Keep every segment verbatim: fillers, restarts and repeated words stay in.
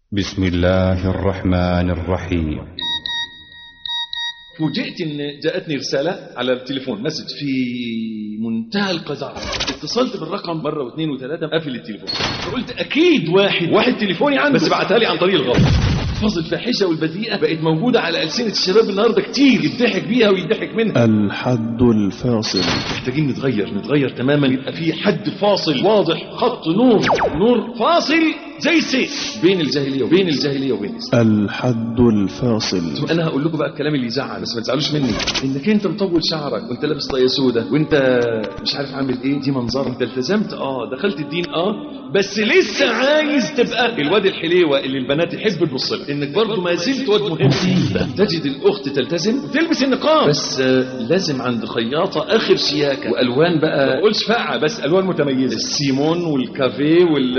بسم الله الرحمن الرحيم. فوجئت ان جاءتني رسالة على التليفون، مسج في منتهى القذارة. اتصلت بالرقم مرة واثنين وثلاثة، قافل التليفون. فقلت اكيد واحد واحد تليفوني عنده، بس بعتها لي عن طريق الغلط. الفاظ الفاحشة والبذيئة بقت موجودة على ألسنة الشباب النهاردة كتير، يضحك بيها ويضحك منها. الحد الفاصل. محتاجين نتغير نتغير تماما، يبقى في حد فاصل واضح، خط نور نور فاصل زي السيف بين الجاهلية وبين الجاهلية وبين الإسلام. الحد الفاصل. أنا هقول لكم بقى الكلام اللي يزعل، بس ما تزعلوش مني. إنك أنت مطول شعرك وأنت لابس طاقية سودة وأنت مش عارف عامل إيه، دي منظر. أنت التزمت، آه دخلت الدين، آه بس لسه عايز تبقى الواد الحليوة اللي البنات يحب تبص لها. إنك برضه ما زلت واد مهم. تجد الأخت تلتزم وتلبس النقاب، بس آه لازم عند خياطة آخر شياكة وألوان بقى، ما بقولش فقعة، بس ألوان متميزة، السيمون والكافيه وال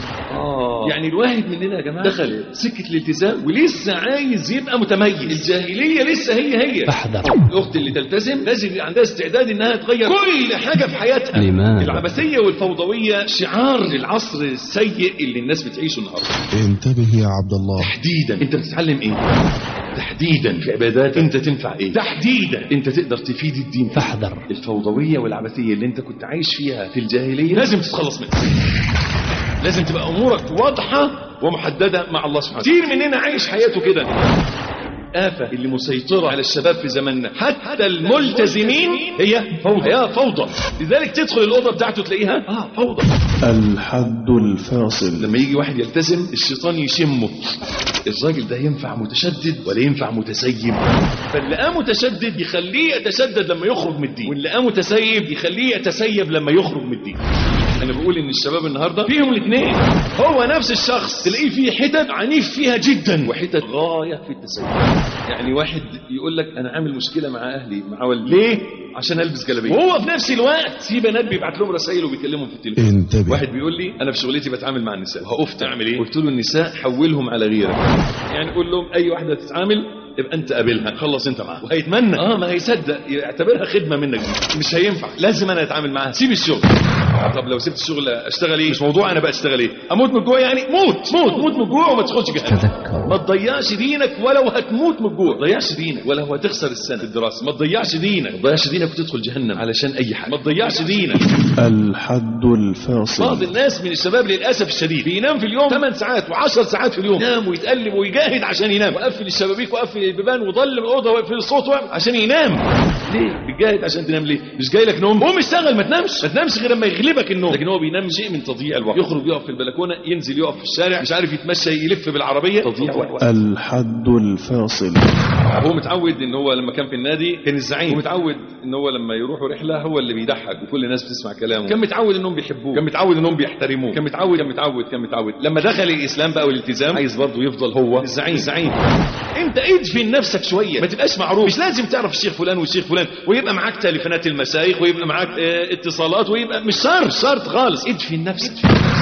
آه. يعني الواحد مننا يا جماعة دخل سكة الالتزام ولسه عايز يبقى متميز. الجاهلية لسه هي هي. فاحذر. الأخت اللي تلتزم لازم يبقى عندها استعداد إنها تغير كل حاجة في حياتها. لماذا؟ العبثية والفوضوية شعار العصر السيء اللي الناس بتعيشه النهارده. انتبه يا عبد الله. تحديدا أنت بتتعلم إيه؟ تحديدا في عبادات أنت تنفع إيه؟ تحديدا أنت تقدر تفيد الدين. فاحذر. الفوضوية والعبثية اللي أنت كنت عايش فيها في الجاهلية لازم تتخلص منها. لازم تبقى أمورك واضحة ومحددة مع الله سبحانه. كتير مننا عايش حياته كده. الآفة اللي مسيطرة على الشباب في زماننا حتى الملتزمين هي فوضى. هي فوضى. لذلك تدخل الأوضة بتاعته تلاقيها آه فوضى. الحد الفاصل. لما يجي واحد يلتزم الشيطان يشمه، الراجل ده ينفع متشدد ولا ينفع متسيب. فاللي قام متشدد يخليه يتشدد لما يخرج من الدين، واللي قام متسيب يخليه يتسيب لما يخرج من الدين. أنا بقول إن الشباب النهاردة فيهم الاثنين. هو نفس الشخص تلاقيه فيه حتت عنيف فيها جدا وحتت غاية في التسيب. يعني واحد يقول لك أنا عامل مشكلة مع أهلي مع والدي، ليه؟ عشان ألبس جلابية. وهو في نفس الوقت في بنات بيبعت لهم رسائل وبيكلمهم في التليفون. انتبه. واحد بيقول لي أنا في شغلتي بتعامل مع النساء وهقفت أعمل إيه؟ قلت له النساء حولهم على غيرك. يعني قول لهم أي واحدة تتعامل يبقى انت قابلها، خلص انت معاها، وهيتمنى اه ما هيصدق، يعتبرها خدمه منك دي. مش هينفع، لازم انا اتعامل معاها. سيب الشغل. طب لو سبت الشغل اشتغل ايه؟ مش موضوع انا بقى اشتغل ايه، اموت من الجوع يعني. موت موت موت من الجوع وما تدخلش جهنم. ما تضيعش دينك ولو هتموت من الجوع. ما تضيعش دينك ولو هتخسر السنه في الدراسه. ما تضيعش دينك، ما تضيعش دينك وتدخل جهنم علشان اي حاجه. ما تضيعش دينك. الحد الفاصل. بعض الناس من الشباب للاسف الشديد بينام في اليوم ثمان ساعات وعشر ساعات في اليوم، ينام ويتقلب ويجاهد عشان ينام، وقفل الشبابيك وقفل البيبان وضل الأوضة وفي الصوت عشان ينام. ليه؟ بيجاهد عشان تنام ليه؟ مش جاي لك نوم؟ قوم اشتغل، ما تنامش، ما تنامش غير لما يغلبك النوم. لكن هو بينام شيء من تضييع الوقت. يخرج يقف في البلكونة، ينزل يقف في الشارع، مش عارف يتمشى، يلف بالعربية، تضييع وقت. الحد الفاصل. هو متعود ان هو لما كان في النادي كان الزعيم، ومتعود ان هو لما يروحوا رحلة هو اللي بيضحك وكل الناس بتسمع كلامه. كان متعود انهم بيحبوه، كان متعود انهم بيحترموه، كان متعود كان متعود كان متعود لما دخل الإسلام بقى والالتزام عايز برضه يفضل هو الزعيم. الزعيم انت ادفن نفسك شويه، ما تبقاش معروف. مش لازم تعرف الشيخ فلان والشيخ فلان ويبقى معاك تليفونات المشايخ ويبقى معاك اه اتصالات ويبقى مش شرط شرط خالص. ادفن نفسك.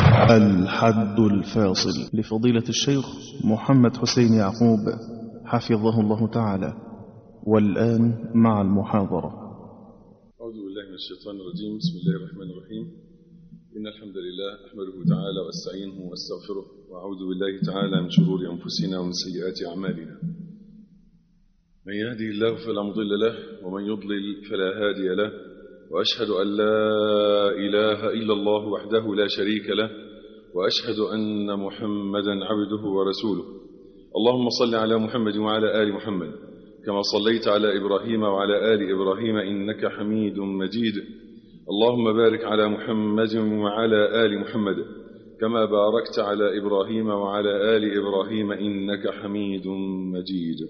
الحد الفاصل. لفضيلة الشيخ محمد حسين يعقوب حفظه الله تعالى. والآن مع المحاضرة. أعوذ بالله من الشيطان الرجيم. بسم الله الرحمن الرحيم. إن الحمد لله أحمده تعالى وأستعينه وأستغفره، وأعوذ بالله تعالى من شرور أنفسنا ومن سيئات أعمالنا. من يهدي الله فلا مضل له، ومن يضلل فلا هادي له، وأشهد أن لا إله إلا الله وحده لا شريك له، وأشهد أن محمدا عبده ورسوله. اللهم صل على محمد وعلى آل محمد كما صليت على إبراهيم وعلى آل إبراهيم إنك حميد مجيد. اللهم بارك على محمد وعلى آل محمد كما باركت على إبراهيم وعلى آل إبراهيم إنك حميد مجيد.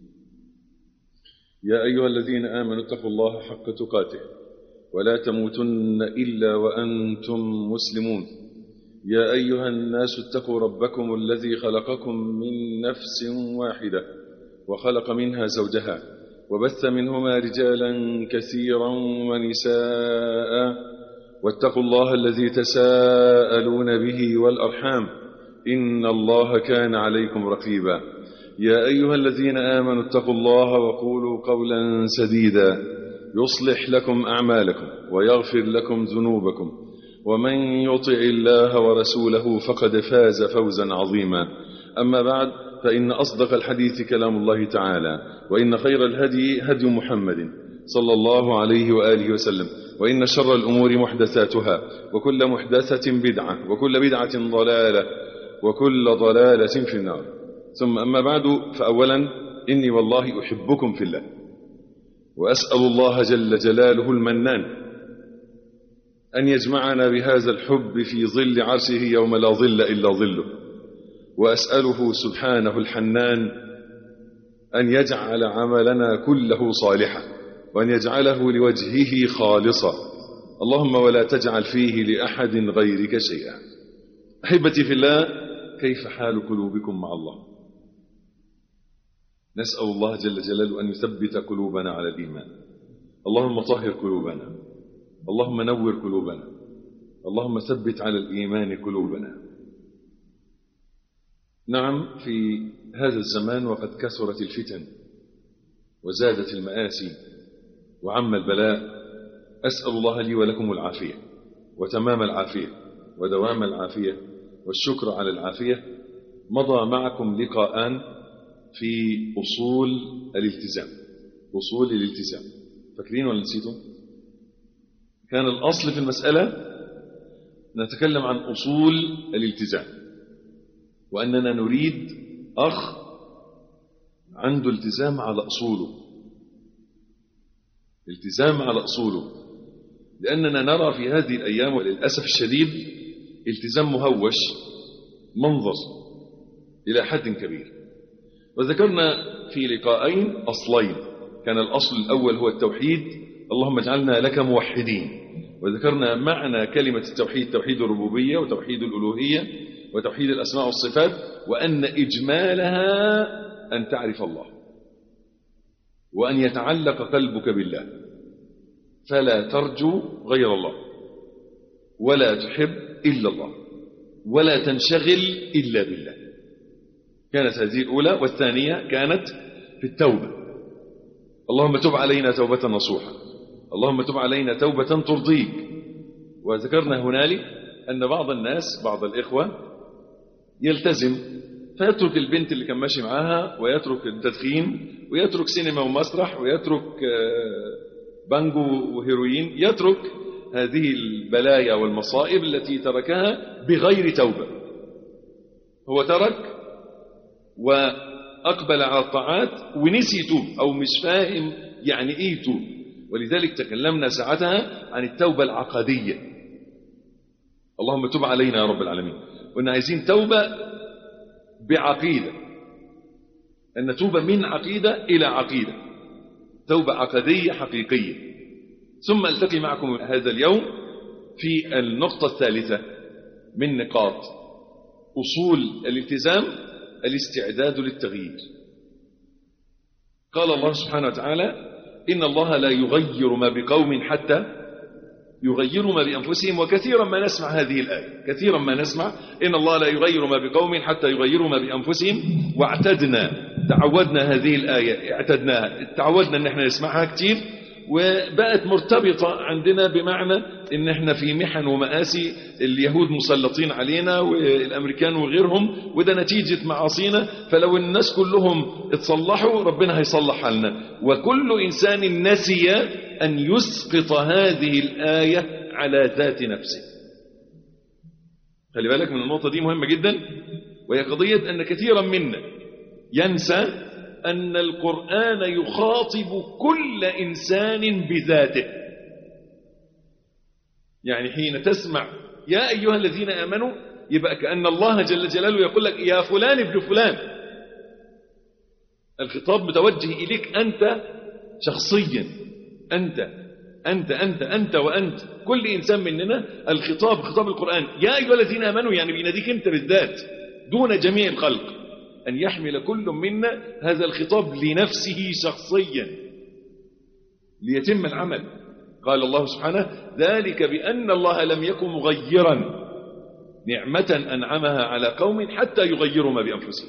يا أيها الذين آمنوا اتقوا الله حق تقاته ولا تموتن إلا وأنتم مسلمون. يا أيها الناس اتقوا ربكم الذي خلقكم من نفس واحدة وخلق منها زوجها وبث منهما رجالا كثيرا ونساء، واتقوا الله الذي تساءلون به والأرحام إن الله كان عليكم رقيبا. يا أيها الذين آمنوا اتقوا الله وقولوا قولا سديدا يصلح لكم أعمالكم ويغفر لكم ذنوبكم، ومن يطع الله ورسوله فقد فاز فوزا عظيما. أما بعد، فإن أصدق الحديث كلام الله تعالى، وإن خير الهدي هدي محمد صلى الله عليه وآله وسلم، وإن شر الأمور محدثاتها، وكل محدثة بدعة، وكل بدعة ضلالة، وكل ضلالة في النار. ثم أما بعد، فأولا إني والله أحبكم في الله، وأسأل الله جل جلاله المنان أن يجمعنا بهذا الحب في ظل عرشه يوم لا ظل إلا ظله، وأسأله سبحانه الحنان أن يجعل عملنا كله صالحا، وأن يجعله لوجهه خالصا، اللهم ولا تجعل فيه لأحد غيرك شيئا. أحبتي في الله، كيف حال قلوبكم مع الله؟ نسأل الله جل جلاله أن يثبت قلوبنا على الإيمان. اللهم طهر قلوبنا، اللهم نور قلوبنا، اللهم ثبت على الإيمان قلوبنا. نعم، في هذا الزمان وقد كثرت الفتن وزادت المآسي وعم البلاء، أسأل الله لي ولكم العافية وتمام العافية ودوام العافية والشكر على العافية. مضى معكم لقاءان في أصول الالتزام. أصول الالتزام، فاكرين ولا نسيتم؟ كان الأصل في المسألة نتكلم عن أصول الالتزام، وأننا نريد أخ عنده التزام على أصوله، التزام على أصوله، لأننا نرى في هذه الأيام وللأسف الشديد التزام مهوش منظر إلى حد كبير. وذكرنا في لقاءين أصلين، كان الأصل الأول هو التوحيد، اللهم اجعلنا لك موحدين، وذكرنا معنى كلمة التوحيد، توحيد الربوبية وتوحيد الألوهية وتوحيد الأسماء والصفات، وأن إجمالها أن تعرف الله، وأن يتعلق قلبك بالله، فلا ترجو غير الله، ولا تحب إلا الله، ولا تنشغل إلا بالله. كانت هذه الأولى. والثانية كانت في التوبة، اللهم تب علينا توبة نصوحة، اللهم تب علينا توبة ترضيك. وذكرنا هنالك أن بعض الناس، بعض الإخوة يلتزم فيترك البنت اللي كان ماشي معاها، ويترك التدخين، ويترك سينما ومسرح، ويترك بانجو وهيروين، يترك هذه البلايا والمصائب التي تركها بغير توبة. هو ترك وأقبل على الطاعات ونسي يتوب، أو مش فاهم يعني إيه يتوب. ولذلك تكلمنا ساعتها عن التوبة العقدية، اللهم تب علينا يا رب العالمين. وإن عايزين توبة بعقيدة، أن نتوب من عقيدة إلى عقيدة، توبة عقدية حقيقية. ثم ألتقي معكم هذا اليوم في النقطة الثالثة من نقاط أصول الالتزام، الاستعداد للتغيير. قال الله سبحانه وتعالى: إن الله لا يغير ما بقوم حتى يغيروا ما بأنفسهم. وكثيرا ما نسمع هذه الآية، كثيرا ما نسمع إن الله لا يغير ما بقوم حتى يغيروا ما بأنفسهم. واعتدنا، تعودنا هذه الآية، اعتدناها، تعودنا أن احنا نسمعها كتير، وبقت مرتبطة عندنا بمعنى ان احنا في محن ومآسي، اليهود مسلطين علينا والامريكان وغيرهم، وده نتيجة معاصينا، فلو الناس كلهم اتصلحوا ربنا هيصلح حالنا. وكل انسان نسي ان يسقط هذه الآية على ذات نفسه. خلي بالك من النقطة دي، مهمة جدا، وهي قضية ان كثيرا منا ينسى أن القرآن يخاطب كل إنسان بذاته. يعني حين تسمع يا أيها الذين آمنوا، يبقى كأن الله جل جلاله يقول لك يا فلان ابن فلان. الخطاب متوجه إليك أنت شخصيا، أنت أنت أنت أنت وأنت، كل إنسان مننا. الخطاب خطاب القرآن يا أيها الذين آمنوا، يعني بيناديك أنت بالذات دون جميع الخلق، أن يحمل كل منا هذا الخطاب لنفسه شخصيا ليتم العمل. قال الله سبحانه: ذلك بأن الله لم يكن مغيرا نعمة أنعمها على قوم حتى يغيروا ما بأنفسهم.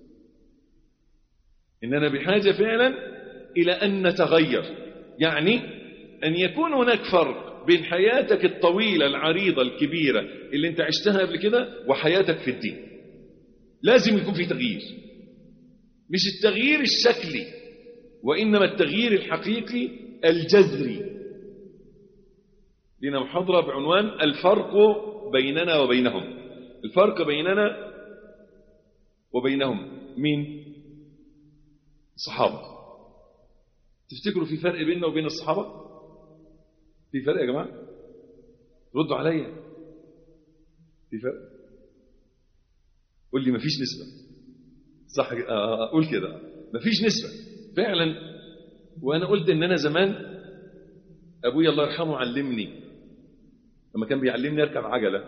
إننا بحاجة فعلا إلى أن نتغير، يعني أن يكون هناك فرق بين حياتك الطويلة العريضة الكبيرة اللي انت عشتها قبل كده وحياتك في الدين. لازم يكون في تغيير، مش التغيير الشكلي وإنما التغيير الحقيقي الجذري. لنا محاضرة بعنوان الفرق بيننا وبينهم. الفرق بيننا وبينهم مين؟ الصحابة. تفتكروا في فرق بيننا وبين الصحابة؟ في فرق يا جماعة؟ ردوا عليا. في فرق؟ قول لي مفيش نسبة. صح؟ أقول كده مفيش نسبة فعلا. وأنا قلت إن أنا زمان أبويا الله يرحمه علمني لما كان بيعلمني أركب عجلة،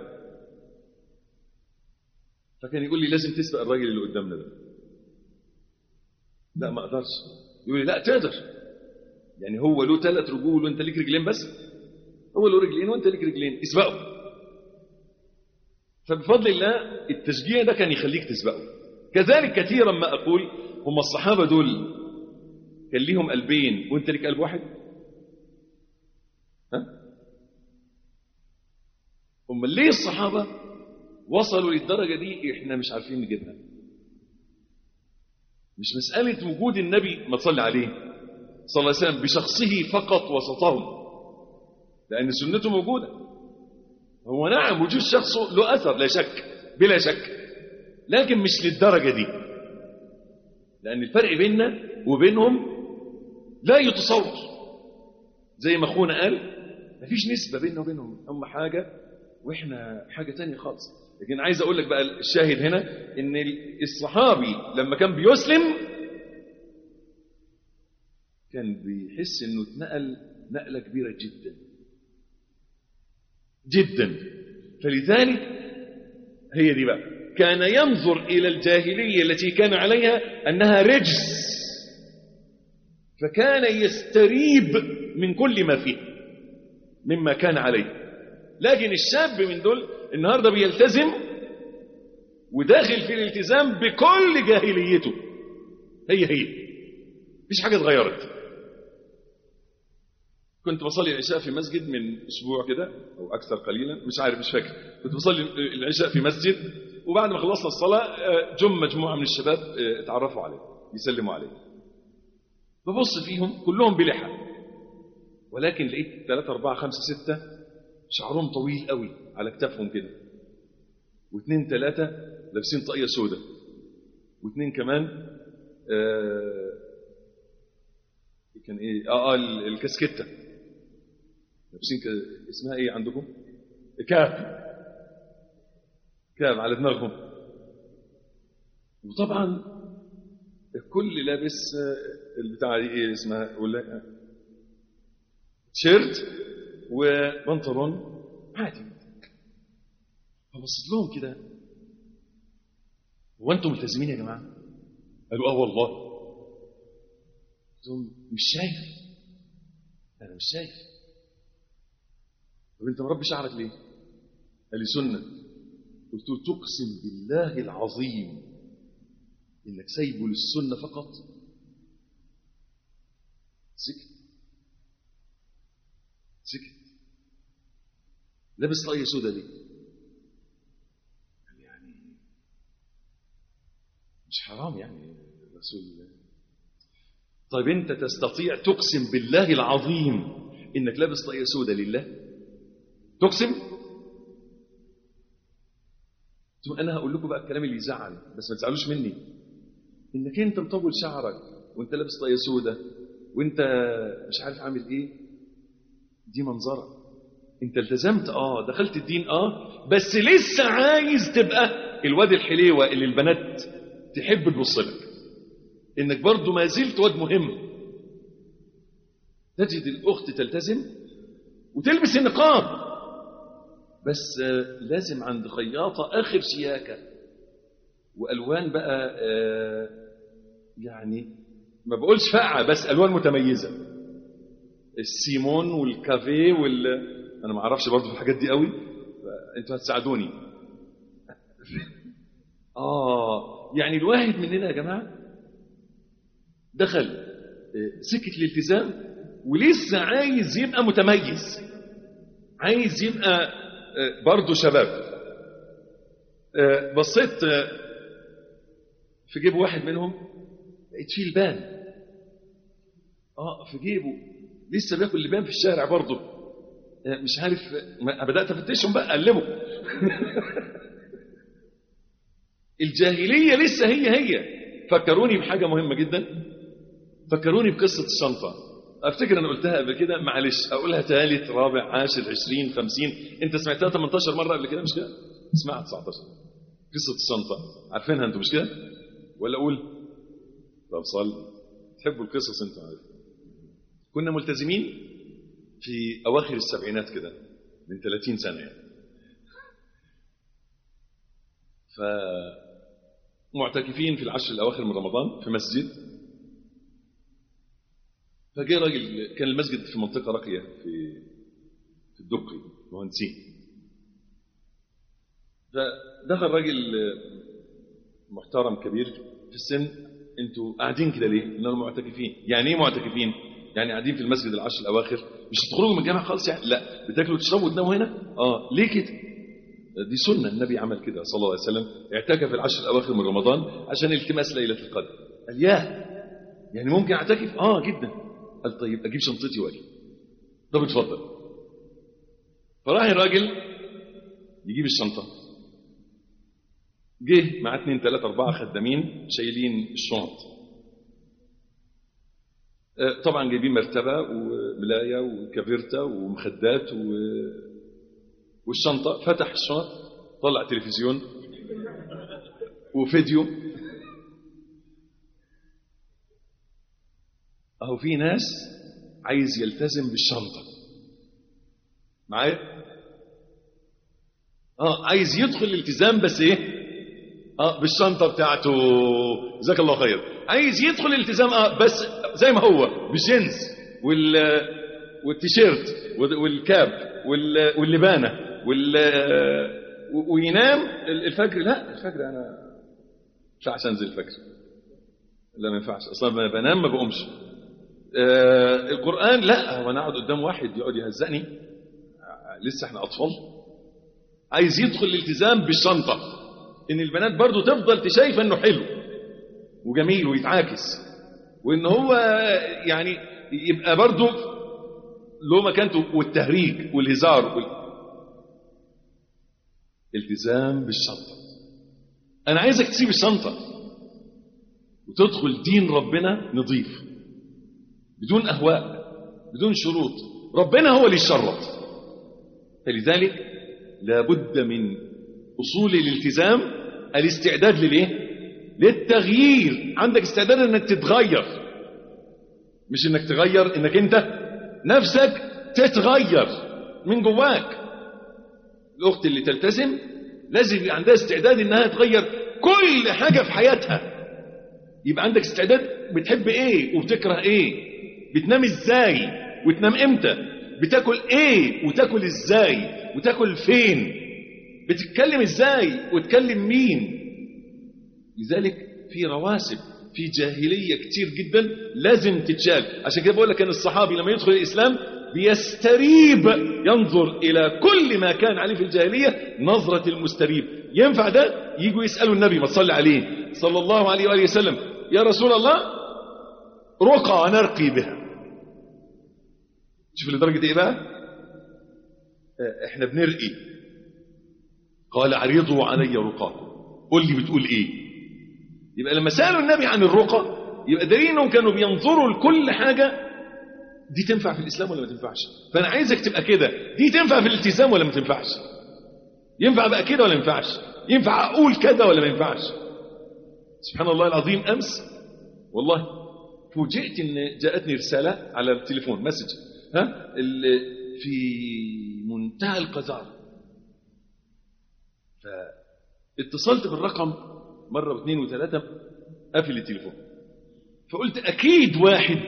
فكان يقول لي لازم تسبق الراجل اللي قدامنا ده. لا ما أقدرش. يقول لي لا تقدر، يعني هو له ثلاث رجول وانت ليك رجلين بس، هو له رجلين وانت ليك رجلين، اسبقه. فبفضل الله التشجيع ده كان يخليك تسبقه. كذلك كثيرا ما أقول هم الصحابة دول كان ليهم قلبين وانت ليك قلب واحد؟ ها؟ هم ليه الصحابة وصلوا للدرجة دي احنا مش عارفين نجيبها؟ مش مسألة وجود النبي ما تصلي عليه صلى الله عليه وسلم بشخصه فقط وسطهم، لأن سنته موجودة. هو نعم وجود شخصه له أثر لا شك بلا شك، لكن مش للدرجة دي، لأن الفرق بيننا وبينهم لا يتصور. زي ما أخونا قال مفيش نسبة بيننا وبينهم، هم حاجة وإحنا حاجة تانية خالص. لكن عايز أقول لك بقى الشاهد هنا إن الصحابي لما كان بيسلم كان بيحس إنه اتنقل نقلة كبيرة جدا جدا. فلذلك هي دي بقى كان ينظر إلى الجاهلية التي كان عليها أنها رجس، فكان يستريب من كل ما فيه مما كان عليه. لكن الشاب من دول النهاردة بيلتزم وداخل في الالتزام بكل جاهليته، هي هي مفيش حاجة اتغيرت. كنت بصلي العشاء في مسجد من أسبوع كده أو أكثر قليلا، مش عارف مش فاكر. كنت بصلي العشاء في مسجد، وبعد ما خلصنا الصلاة جم مجموعة من الشباب اتعرفوا عليه يسلموا عليه. ببص فيهم كلهم بلحى، ولكن لقيت ثلاثة أربعة خمسة ستة شعرهم طويل قوي على كتافهم كده، واثنين ثلاثة لابسين طاقية سودة، واثنين كمان آه كان ايه اه, آه الكاسكتة لابسين ك... اسمها ايه عندكم؟ كاب كاب على دماغهم. وطبعا الكل لابس البتاعه دي ايه اسمها ولا تيشيرت وبنطلون عادي. فبصيت لهم كده، هو انتم ملتزمين يا جماعه؟ قالوا اه والله. قلت لهم مش شايف، انا مش شايف. طب انت مربي شعرك ليه؟ قال لي سنه. قلت له تقسم بالله العظيم انك سايبه للسنه فقط؟ سكت سكت. لابس طاقية سودة ليه؟ يعني مش حرام يعني رسول الله؟ طيب انت تستطيع تقسم بالله العظيم انك لابس طاقية سودة لله؟ تقسم؟ انا هقول لكم بقى الكلام اللي يزعل، بس ما تزعلوش مني. انك انت مطول شعرك وانت لابس طاقية سودة وانت مش عارف عامل ايه، دي منظرة. انت التزمت اه دخلت الدين اه بس لسه عايز تبقى الواد الحليوة اللي البنات تحب تبصلك، انك برضو ما زلت واد مهم. تجد الاخت تلتزم وتلبس النقاب، بس آه لازم عند خياطة اخر شياكة والوان بقى آه يعني ما بقولش فقعة بس الوان متميزة، السيمون والكافيه وال انا ما اعرفش برضه في الحاجات دي قوي، انتوا هتساعدوني. اه يعني الواحد مننا يا جماعه دخل سكه الالتزام ولسه عايز يبقى متميز، عايز يبقى برضه شباب. بصيت في جيب واحد منهم لقيت فيه لبان. اه في جيبه لسه بياكل لبان في الشارع برضه. مش عارف، بدأت افتشهم بقى اقلبه. الجاهلية لسه هي هي. فكروني بحاجة مهمة جدا، فكروني بقصة الشنطة. افتكر انا قلتها قبل كده، معلش اقولها ثالث رابع عاشر عشرين خمسين. انت سمعتها ثمانية عشر مرة قبل كده مش كده؟ اسمعها تسعة عشر. قصة الشنطة عارفينها انتوا مش كده؟ ولا اقول؟ طب صل، تحبوا القصص انتوا عارف. كنا ملتزمين في اواخر السبعينات كده من ثلاثين سنة يعني. فمعتكفين في العشر الاواخر من رمضان في مسجد. فجاء راجل، كان المسجد في منطقة راقية في في الدقي مهندسين. فدخل راجل محترم كبير في السن. انتوا قاعدين كده ليه؟ اننا معتكفين. يعني ايه معتكفين؟ يعني قاعدين في المسجد العشر الاواخر، مش هتخرجوا من الجامع خالص يعني؟ لا. بتاكلوا وتشربوا وتناموا هنا؟ اه. ليه كده؟ دي سنة، النبي عمل كده صلى الله عليه وسلم، اعتكف العشر الاواخر من رمضان عشان التماس ليلة القدر. قال ياه، يعني ممكن اعتكف؟ اه جدا. قال طيب اجيب شنطتي واجي. طب اتفضل. فراح الراجل يجيب الشنطة. جه مع اثنين ثلاثة أربعة خدامين شايلين الشنط. طبعا جايبين مرتبة وملاية وكافيرتا ومخدات و... والشنطة. فتح الشنط، طلع تلفزيون وفيديو. اهو في ناس عايز يلتزم بالشنطة معايا. اه عايز يدخل الالتزام بس ايه؟ اه بالشنطة بتاعته. جزاك الله خير. عايز يدخل الالتزام اه بس زي ما هو بالجينز وال والتيشيرت والكاب واللبانة وال وينام الفجر. لا الفجر انا مش عشان انزل الفجر. لا ما ينفعش اصلا، ما بنام ما بقومش. آه القرآن لا، هو انا اقعد قدام واحد يقعد يهزقني؟ آه لسه احنا اطفال. عايز يدخل الالتزام بالشنطة، ان البنات برضو تفضل تشايف انه حلو وجميل ويتعاكس، وان هو يعني يبقى برضو له مكانته، والتهريج والهزار وال... التزام بالشنطة. انا عايزك تسيب الشنطة وتدخل دين ربنا نظيف بدون اهواء بدون شروط. ربنا هو اللي يشرط. فلذلك لابد من اصول الالتزام الاستعداد للايه؟ للتغيير. عندك استعداد انك تتغير، مش انك تغير، انك انت نفسك تتغير من جواك. الاخت اللي تلتزم لازم يبقى عندها استعداد انها تغير كل حاجة في حياتها. يبقى عندك استعداد بتحب ايه وبتكره ايه، بتنام ازاي وتنام امتى، بتاكل ايه وتاكل ازاي وتاكل فين، بتتكلم ازاي وتكلم مين. لذلك في رواسب في جاهلية كتير جدا لازم تتشال. عشان كده بقول لك ان الصحابي لما يدخل الاسلام بيستريب، ينظر الى كل ما كان عليه في الجاهلية نظرة المستريب. ينفع ده؟ يجوا يسألوا النبي، ما تصلي عليه صلى الله عليه وآله وسلم، يا رسول الله رقى نرقي بها. شوف لدرجة ايه بقى؟ احنا بنرقي. قال عرضوا علي رقاكم، قل لي بتقول ايه. يبقى لما سألوا النبي عن الرقى يبقى دليل انهم كانوا بينظروا لكل حاجة. دي تنفع في الإسلام ولا ما تنفعش؟ فأنا عايزك تبقى كده. دي تنفع في الالتزام ولا ما تنفعش؟ ينفع بقى كده ولا ما ينفعش؟ ينفع أقول كده ولا ما ينفعش؟ سبحان الله العظيم. أمس والله فوجئت إن جاءتني رسالة على التليفون مسج، ها في منتهى القذارة. فاتصلت بالرقم مرة واثنين وثلاثة، قفل التليفون. فقلت أكيد واحد،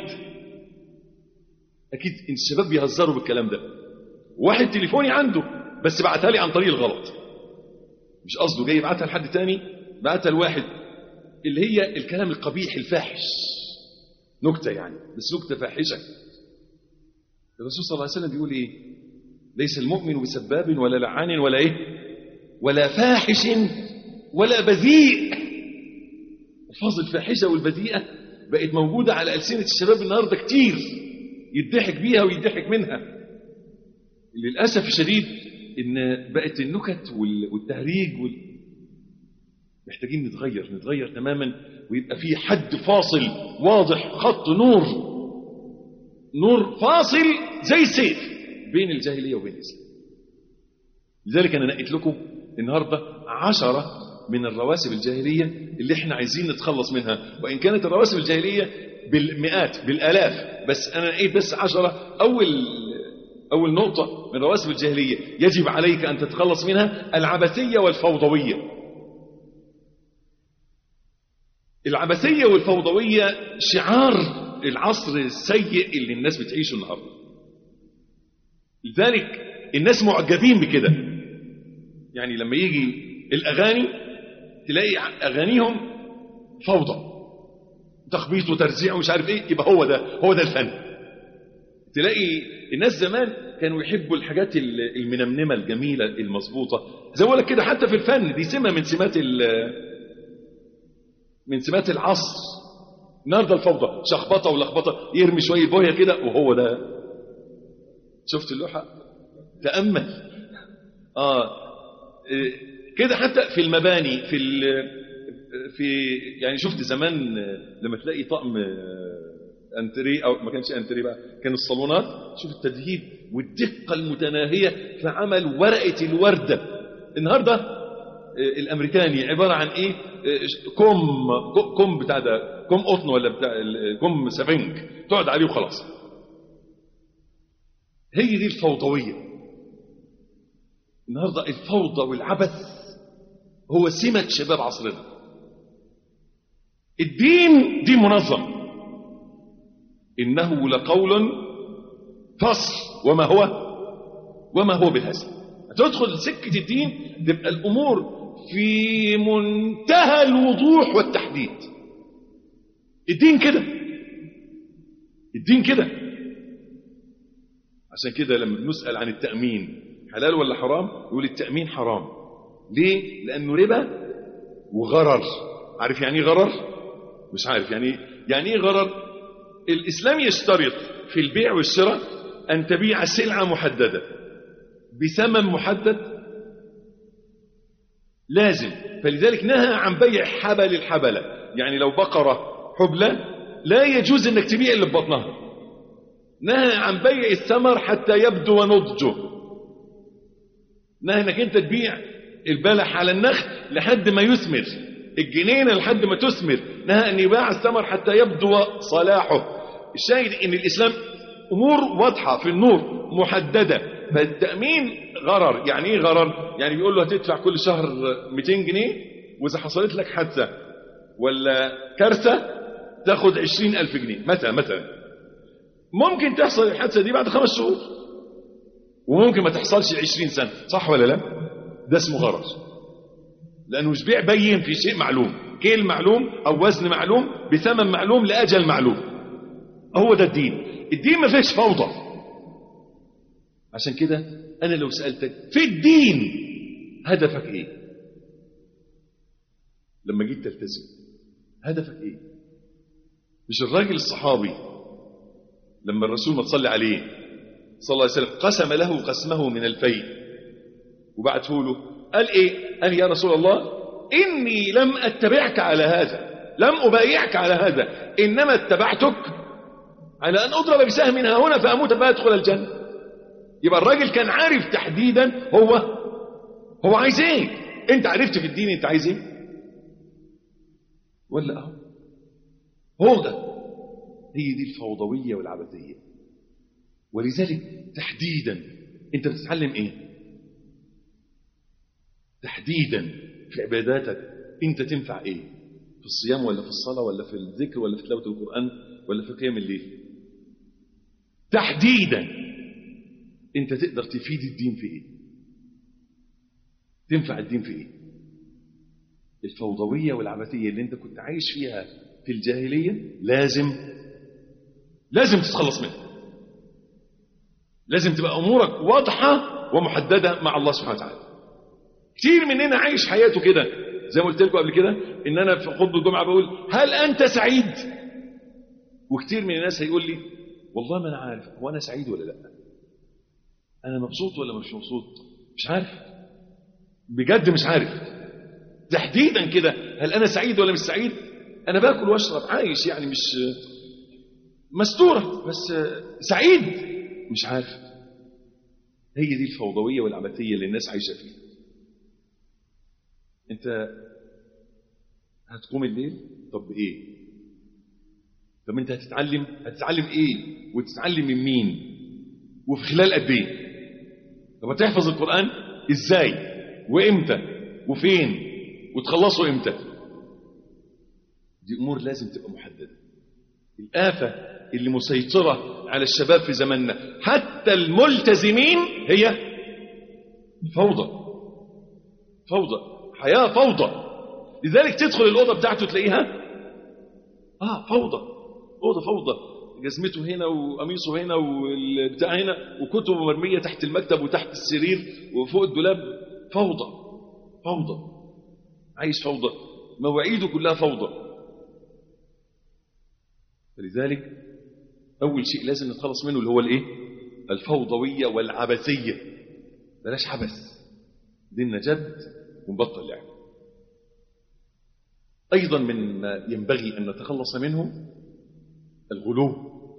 أكيد إن الشباب بيهزروا بالكلام ده. واحد تليفوني عنده بس بعتها لي عن طريق الغلط، مش قصده جاي يبعتها لحد تاني، بعتها لواحد اللي هي الكلام القبيح الفاحش، نكتة يعني، بس نكتة فاحشة. الرسول صلى الله عليه وسلم بيقول إيه؟ ليس المؤمن بسباب ولا لعان ولا إيه ولا فاحش ولا بذيء. الفاظ الفاحشة والبذيئة بقت موجودة على ألسنة الشباب النهاردة كتير، يضحك بيها ويضحك منها. للأسف الشديد إن بقت النكت والتهريج وال... محتاجين نتغير نتغير تماما، ويبقى في حد فاصل واضح، خط نور نور فاصل زي السيف بين الجاهلية وبين الإسلام. لذلك أنا نقيت لكم النهاردة عشرة من الرواسب الجاهلية اللي احنا عايزين نتخلص منها، وإن كانت الرواسب الجاهلية بالمئات بالآلاف، بس أنا نقيت بس عشرة. أول أول نقطة من رواسب الجاهلية يجب عليك أن تتخلص منها العبثية والفوضوية. العبثية والفوضوية شعار العصر السيء اللي الناس بتعيشه النهارده. لذلك الناس معجبين بكده. يعني لما يجي الأغاني تلاقي أغانيهم فوضى، تخبيط وترزيع ومش عارف ايه، يبقى هو ده هو ده الفن. تلاقي الناس زمان كانوا يحبوا الحاجات المنمنمة الجميلة المظبوطة، زي ما بقول لك كده. حتى في الفن دي سمة من سمات من سمات العصر. النهارده الفوضى، شخبطه ولخبطه، يرمي شويه بويه كده وهو ده. شفت اللوحه؟ تامل. اه كده. حتى في المباني، في في يعني شفت زمان لما تلاقي طقم انتري، او ما كانش انتري بقى، كان الصالونات، شوف التدهيب والدقه المتناهيه في عمل ورقه الورده. النهارده الامريكاني عباره عن ايه؟ كم كم بتاع ده، كم قطن ولا بتاع كم سفنج، تقعد عليه وخلاص. هي دي الفوضويه النهارده. الفوضى والعبث هو سمة شباب عصرنا. الدين دين منظم، إنه لقول فصل وما هو وما هو بالهزل. هتدخل سكة الدين تبقى الأمور في منتهى الوضوح والتحديد. الدين كده، الدين كده. عشان كده لما بنسأل عن التأمين حلال ولا حرام، يقول التأمين حرام. ليه؟ لأنه ربا وغرر. عارف يعني ايه غرر؟ مش عارف يعني يعني ايه غرر؟ الإسلام يشترط في البيع والشراء أن تبيع سلعة محددة بثمن محدد لازم. فلذلك نهى عن بيع حبل الحبلة. يعني لو بقرة حبلة لا يجوز انك تبيع اللي ببطنها. نهى عن بيع الثمر حتى يبدو نضجه. نهى انك انت تبيع البلح على النخل لحد ما يثمر، الجنينة لحد ما تثمر. نهى ان يباع الثمر حتى يبدو صلاحه. الشاهد ان الاسلام امور واضحة في النور محددة. فالتأمين غرر. يعني ايه غرر؟ يعني بيقول له هتدفع كل شهر مئتين جنيه، واذا حصلت لك حادثة ولا كارثة تاخد عشرين ألف جنيه مثلا. مثلا ممكن تحصل الحادثة دي بعد خمس شهور، وممكن ما تحصلش عشرين سنة، صح ولا لا؟ ده اسمه غرر، لأنه مش بيع بين في شيء معلوم، كيل معلوم أو وزن معلوم بثمن معلوم لأجل معلوم. هو ده الدين. الدين ما فيش فوضى. عشان كده أنا لو سألتك في الدين هدفك إيه؟ لما جيت تلتزم هدفك إيه؟ مش الراجل الصحابي لما الرسول ما تصلي عليه صلى الله عليه وسلم قسم له قسمه من الفيء وبعته له، قال إيه؟ قال يا رسول الله إني لم أتبعك على هذا، لم أبايعك على هذا، إنما اتبعتك على أن أضرب بسهم ها هنا فأموت فأدخل الجنة. يبقى الراجل كان عارف تحديدا هو هو عايز ايه. انت عرفت في الدين انت عايز ايه ولا اهو هو ده. هي دي الفوضوية والعبثية. ولذلك تحديدا انت بتتعلم ايه؟ تحديدا في عباداتك انت تنفع ايه؟ في الصيام ولا في الصلاة ولا في الذكر ولا في تلاوة القرآن ولا في قيام الليل؟ تحديدا انت تقدر تفيد الدين في ايه؟ تنفع الدين في ايه؟ الفوضوية والعبثية اللي انت كنت عايش فيها في الجاهلية لازم لازم تتخلص منها. لازم تبقى امورك واضحة ومحددة مع الله سبحانه وتعالى. كتير مننا عايش حياته كده زي ما قلت لكم قبل كده ان انا في خطبه الجمعه بقول هل انت سعيد؟ وكتير من الناس هيقول لي والله ما انا عارف هو انا سعيد ولا لا، انا مبسوط ولا مش مبسوط، مش عارف بجد، مش عارف تحديدا كده هل انا سعيد ولا مش سعيد. انا باكل واشرب عايش يعني مش مستوره، بس سعيد مش عارف. هي دي الفوضويه والعبثيه اللي الناس عايشه فيها. انت هتقوم الليل، طب ايه؟ طب انت هتتعلم هتتعلم ايه وتتعلم من مين وفي خلال قد ايه؟ طب هتحفظ القرآن ازاي وامتى وفين وتخلصه امتى؟ دي امور لازم تبقى محدده. الآفة اللي مسيطرة على الشباب في زماننا حتى الملتزمين هي فوضى، فوضى، حياة فوضى. لذلك تدخل الأوضة بتاعته تلاقيها آه فوضى، أوضة فوضى، جزمته هنا وقميصه هنا والبتاع هنا وكتبه مرمية تحت المكتب وتحت السرير وفوق الدولاب، فوضى فوضى، عايش فوضى، مواعيده كلها فوضى. فلذلك أول شيء لازم نتخلص منه اللي هو الإيه؟ الفوضوية والعبثية. بلاش عبث، ديننا جد ونبطل لعب. أيضا مما ينبغي أن نتخلص منه الغلو.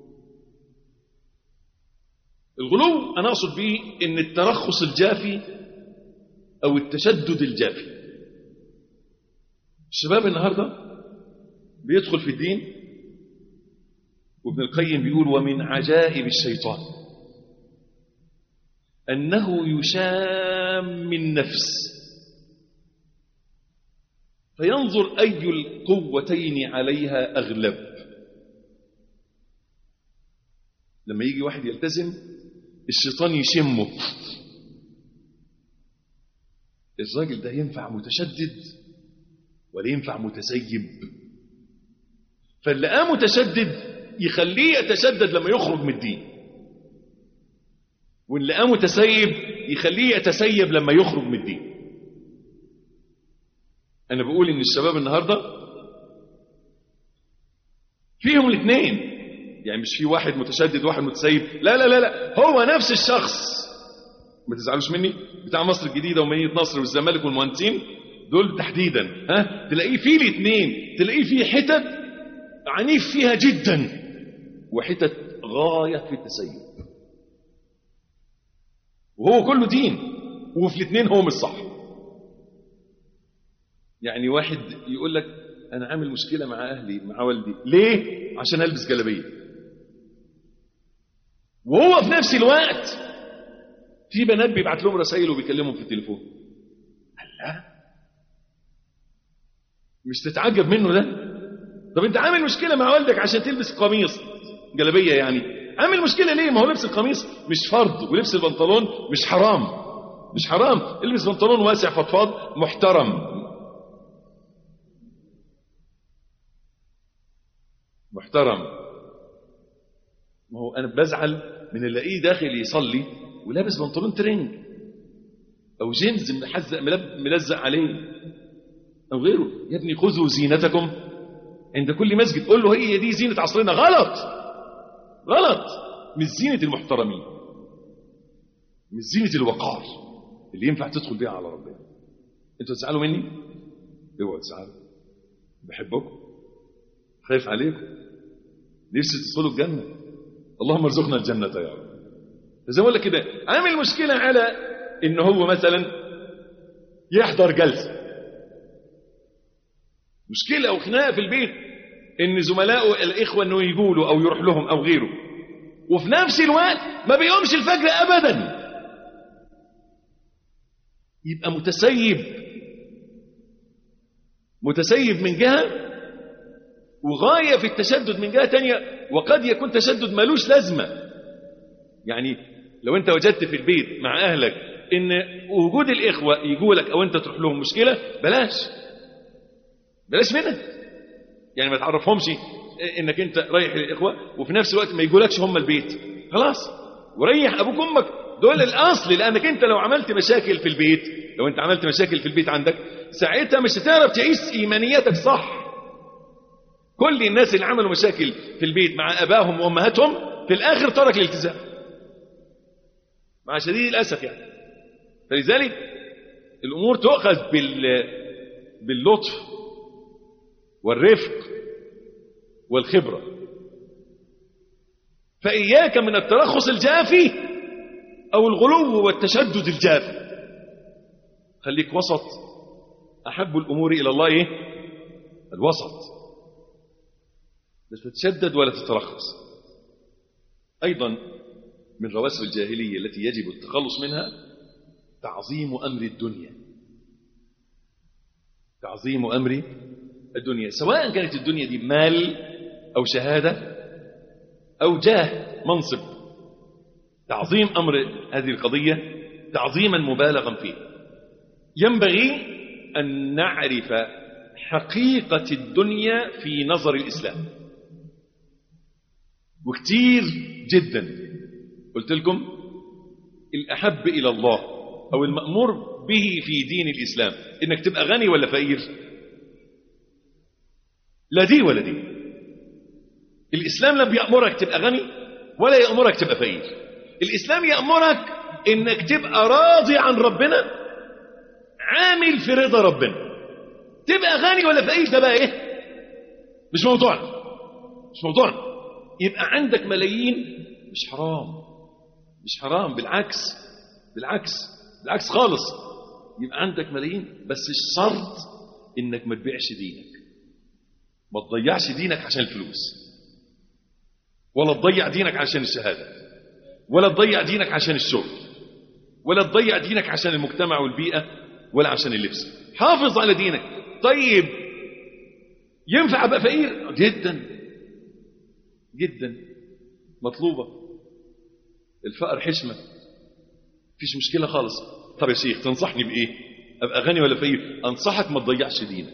الغلو أنا أقصد به أن الترخص الجافي أو التشدد الجافي. الشباب النهاردة بيدخل في الدين، وابن القيم بيقول ومن عجائب الشيطان أنه يشام النفس فينظر أي القوتين عليها أغلب. لما يجي واحد يلتزم الشيطان يشمه، الراجل ده ينفع متشدد ولا ينفع متسيب؟ فاللي قام متشدد يخليه يتشدد لما يخرج من الدين، واللي قام متسيب يخليه يتسيب لما يخرج من الدين. أنا بقول إن الشباب النهاردة فيهم الاثنين، يعني مش في واحد متشدد واحد متسيب، لا لا لا لا، هو نفس الشخص. ما تزعلوش مني، بتاع مصر الجديدة ومدينة نصر والزمالك والمهندسين دول تحديدا، ها تلاقيه فيه الاثنين، تلاقيه فيه حتت عنيف فيها جدا وحتت غاية في التسيب، وهو كله دين وفي الاثنين هو مش صح. يعني واحد يقول لك أنا عامل مشكلة مع أهلي مع والدي، ليه؟ عشان ألبس جلابية، وهو في نفس الوقت في بنات بيبعت لهم رسائل وبيكلمهم في التليفون. لا، مش تتعجب منه ده؟ طب انت عامل مشكلة مع والدك عشان تلبس قميص جلابية، يعني عامل مشكلة ليه؟ ما هو لبس القميص مش فرض، ولبس البنطلون مش حرام، مش حرام. البس بنطلون واسع فضفاض محترم محترم. ما هو انا بزعل من اللي الاقيه داخل يصلي ولابس بنطلون ترنج او جينز محزق ملزق عليه او غيره. يا ابني خذوا زينتكم عند كل مسجد، قول له هي دي زينة عصرنا. غلط غلط، مش زينة المحترمين، مش زينة الوقار اللي ينفع تدخل بيها على ربنا. انتوا تزعلوا مني؟ اوعوا تزعلوا، بحبكم، خايف عليكم، نفسي تدخلوا الجنة، اللهم ارزقنا الجنة يا رب. زي ما اقول لك كده، عامل مشكلة على ان هو مثلا يحضر جلسة، مشكلة أو خناقة في البيت إن زملائه الإخوة إنه يجوا له أو يروح لهم أو غيره، وفي نفس الوقت ما بيقومش الفجر أبدا، يبقى متسيب متسيب من جهة وغاية في التشدد من جهة تانية، وقد يكون تشدد ملوش لازمة. يعني لو أنت وجدت في البيت مع أهلك إن وجود الإخوة يجوا لك أو أنت تروح لهم مشكلة، بلاش بلاش منها. يعني ما تعرفهمش انك انت رايح للاخوه وفي نفس الوقت ما يجولكش هم البيت، خلاص وريح ابوك وامك. دول الأصل. لأنك أنت لو عملت مشاكل في البيت، لو أنت عملت مشاكل في البيت عندك، ساعتها مش هتعرف تعيش إيمانياتك صح. كل الناس اللي عملوا مشاكل في البيت مع أباهم وأمهاتهم في الآخر ترك الالتزام، مع شديد الأسف يعني. فلذلك الأمور تؤخذ بال... باللطف والرفق والخبرة. فإياك من الترخص الجافي أو الغلو والتشدد الجافي. خليك وسط. أحب الأمور إلى الله إيه؟ الوسط. لا تتشدد ولا تترخص. أيضا من رواسب الجاهلية التي يجب التخلص منها تعظيم أمر الدنيا. تعظيم أمر الدنيا، سواء كانت الدنيا دي مال أو شهادة أو جاه منصب. تعظيم أمر هذه القضية تعظيما مبالغا فيه. ينبغي أن نعرف حقيقة الدنيا في نظر الإسلام. وكتير جدا قلت لكم الأحب إلى الله أو المأمور به في دين الإسلام إنك تبقى غني ولا فقير؟ لا دي ولا دي. الإسلام لم يأمرك تبقى غني ولا يأمرك تبقى فقير. الإسلام يأمرك إنك تبقى راضي عن ربنا، عامل في رضا ربنا. تبقى غني ولا فقير ده بقى إيه؟ مش موضوعنا، مش موضوعنا. يبقى عندك ملايين مش حرام، مش حرام، بالعكس بالعكس بالعكس خالص. يبقى عندك ملايين، بس الشرط إنك ما تبيعش دينك. ما تضيعش دينك عشان الفلوس، ولا تضيع دينك عشان الشهادة، ولا تضيع دينك عشان الشغل، ولا تضيع دينك عشان المجتمع والبيئة، ولا عشان اللبس. حافظ على دينك. طيب ينفع أبقى فقير؟ جدا جدا، مطلوبة. الفقر حشمة، مفيش مشكلة خالص. طب يا شيخ تنصحني بإيه؟ أبقى غني ولا فقير؟ أنصحك ما تضيعش دينك.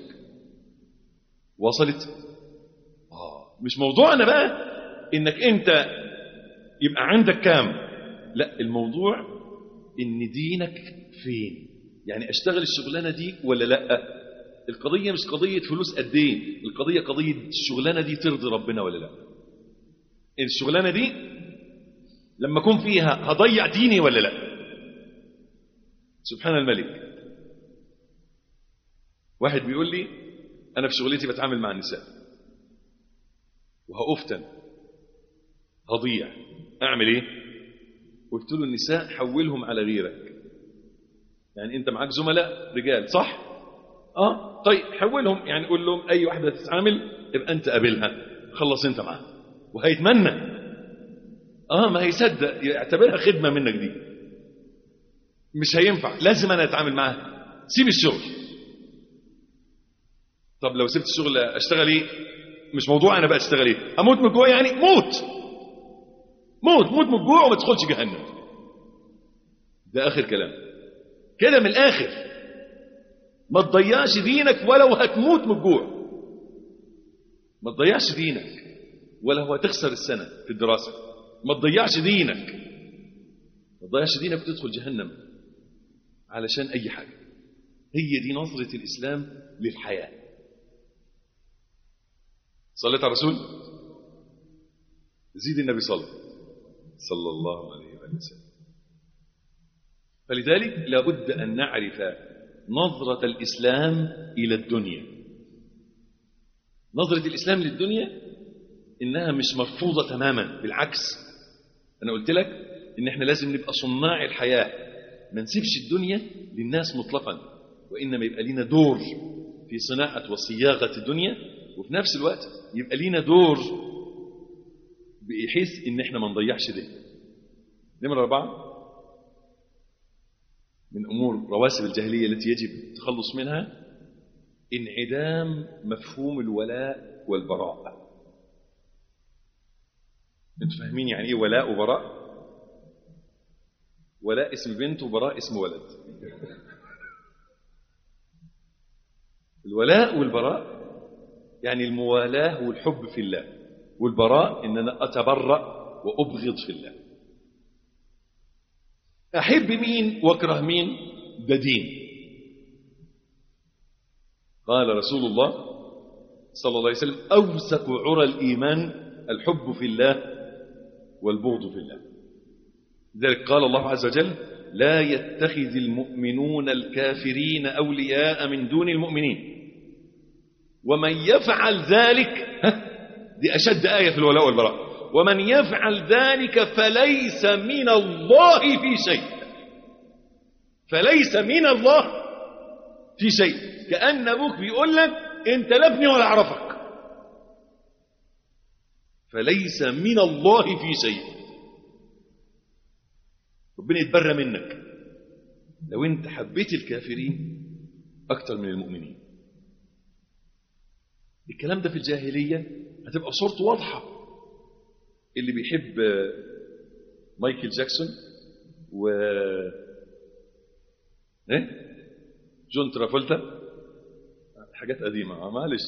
وصلت؟ آه مش موضوعنا بقى إنك أنت يبقى عندك كام. لا، الموضوع إن دينك فين. يعني أشتغل الشغلانة دي ولا لا. القضية مش قضية فلوس قد ايه، القضية قضية الشغلانة دي ترضي ربنا ولا لا. الشغلانة دي لما أكون فيها هضيع ديني ولا لا. سبحان الملك. واحد بيقول لي أنا في شغلتي بتعامل مع النساء وهأفتن هضيع، أعمل إيه؟ قلت له النساء حولهم على غيرك. يعني أنت معاك زملاء رجال صح؟ آه طيب حولهم، يعني قول لهم أي واحدة تتعامل يبقى أنت قابلها، خلص أنت معها، وهيتمنى آه ما هيصدق، يعتبرها خدمة منك دي. مش هينفع، لازم أنا أتعامل معها. سيب الشغل. طب لو سبت الشغل أشتغل إيه؟ مش موضوع أنا بقى أشتغل إيه؟ أموت من الجوع يعني؟ موت موت موت من الجوع وما تدخلش جهنم. ده آخر كلام كده من الآخر. ما تضيعش دينك ولو هتموت من الجوع. ما تضيعش دينك ولو هتخسر السنة في الدراسة. ما تضيعش دينك، ما تضيعش دينك وتدخل جهنم علشان أي حاجة. هي دي نظرة الإسلام للحياة. صليت على الرسول؟ زيد النبي صلى صلى الله عليه وسلم. فلذلك لابد أن نعرف نظرة الإسلام إلى الدنيا. نظرة الإسلام للدنيا إنها مش مرفوضة تماما، بالعكس. أنا قلت لك إن إحنا لازم نبقى صناع الحياة، ما نسيبش الدنيا للناس مطلقا، وإنما يبقى لنا دور في صناعة وصياغة الدنيا، وفي نفس الوقت يبقى لنا دور بحيث إن إحنا ما نضيعش ده. نمرة أربعة من أمور رواسب الجاهلية التي يجب التخلص منها انعدام مفهوم الولاء والبراء. أنتوا فاهمين يعني إيه ولاء وبراء؟ ولاء اسم بنت وبراء اسم ولد. الولاء والبراء يعني الموالاة والحب في الله، والبراء إن أنا أتبرأ وأبغض في الله. أحب مين واكره مين؟ ده دين. قال رسول الله صلى الله عليه وسلم أوثق عرى الإيمان الحب في الله والبغض في الله. لذلك قال الله عز وجل لا يتخذ المؤمنون الكافرين أولياء من دون المؤمنين ومن يفعل ذلك، دي أشد آية في الولاء والبراء، ومن يفعل ذلك فليس من الله في شيء. فليس من الله في شيء، كأن أبوك بيقول لك أنت لا ابني ولا أعرفك. فليس من الله في شيء. ربنا يتبرى منك لو أنت حبيت الكافرين أكتر من المؤمنين. الكلام ده في الجاهلية هتبقى صورته واضحة. اللي بيحب مايكل جاكسون و ايه جون ترافولتا، حاجات قديمة معلش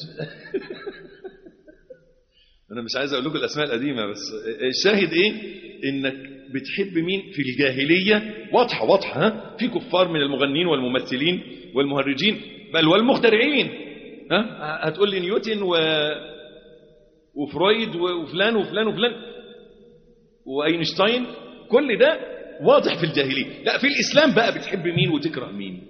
انا مش عايز اقول لكم الاسماء القديمة، بس الشاهد ايه؟ انك بتحب مين في الجاهلية واضحة واضحة. ها في كفار من المغنين والممثلين والمهرجين بل والمخترعين. ها هتقول لي نيوتن و... وفرويد وفلان وفلان وفلان واينشتاين، كل ده واضح في الجاهلية. لا في الإسلام بقى بتحب مين وتكره مين.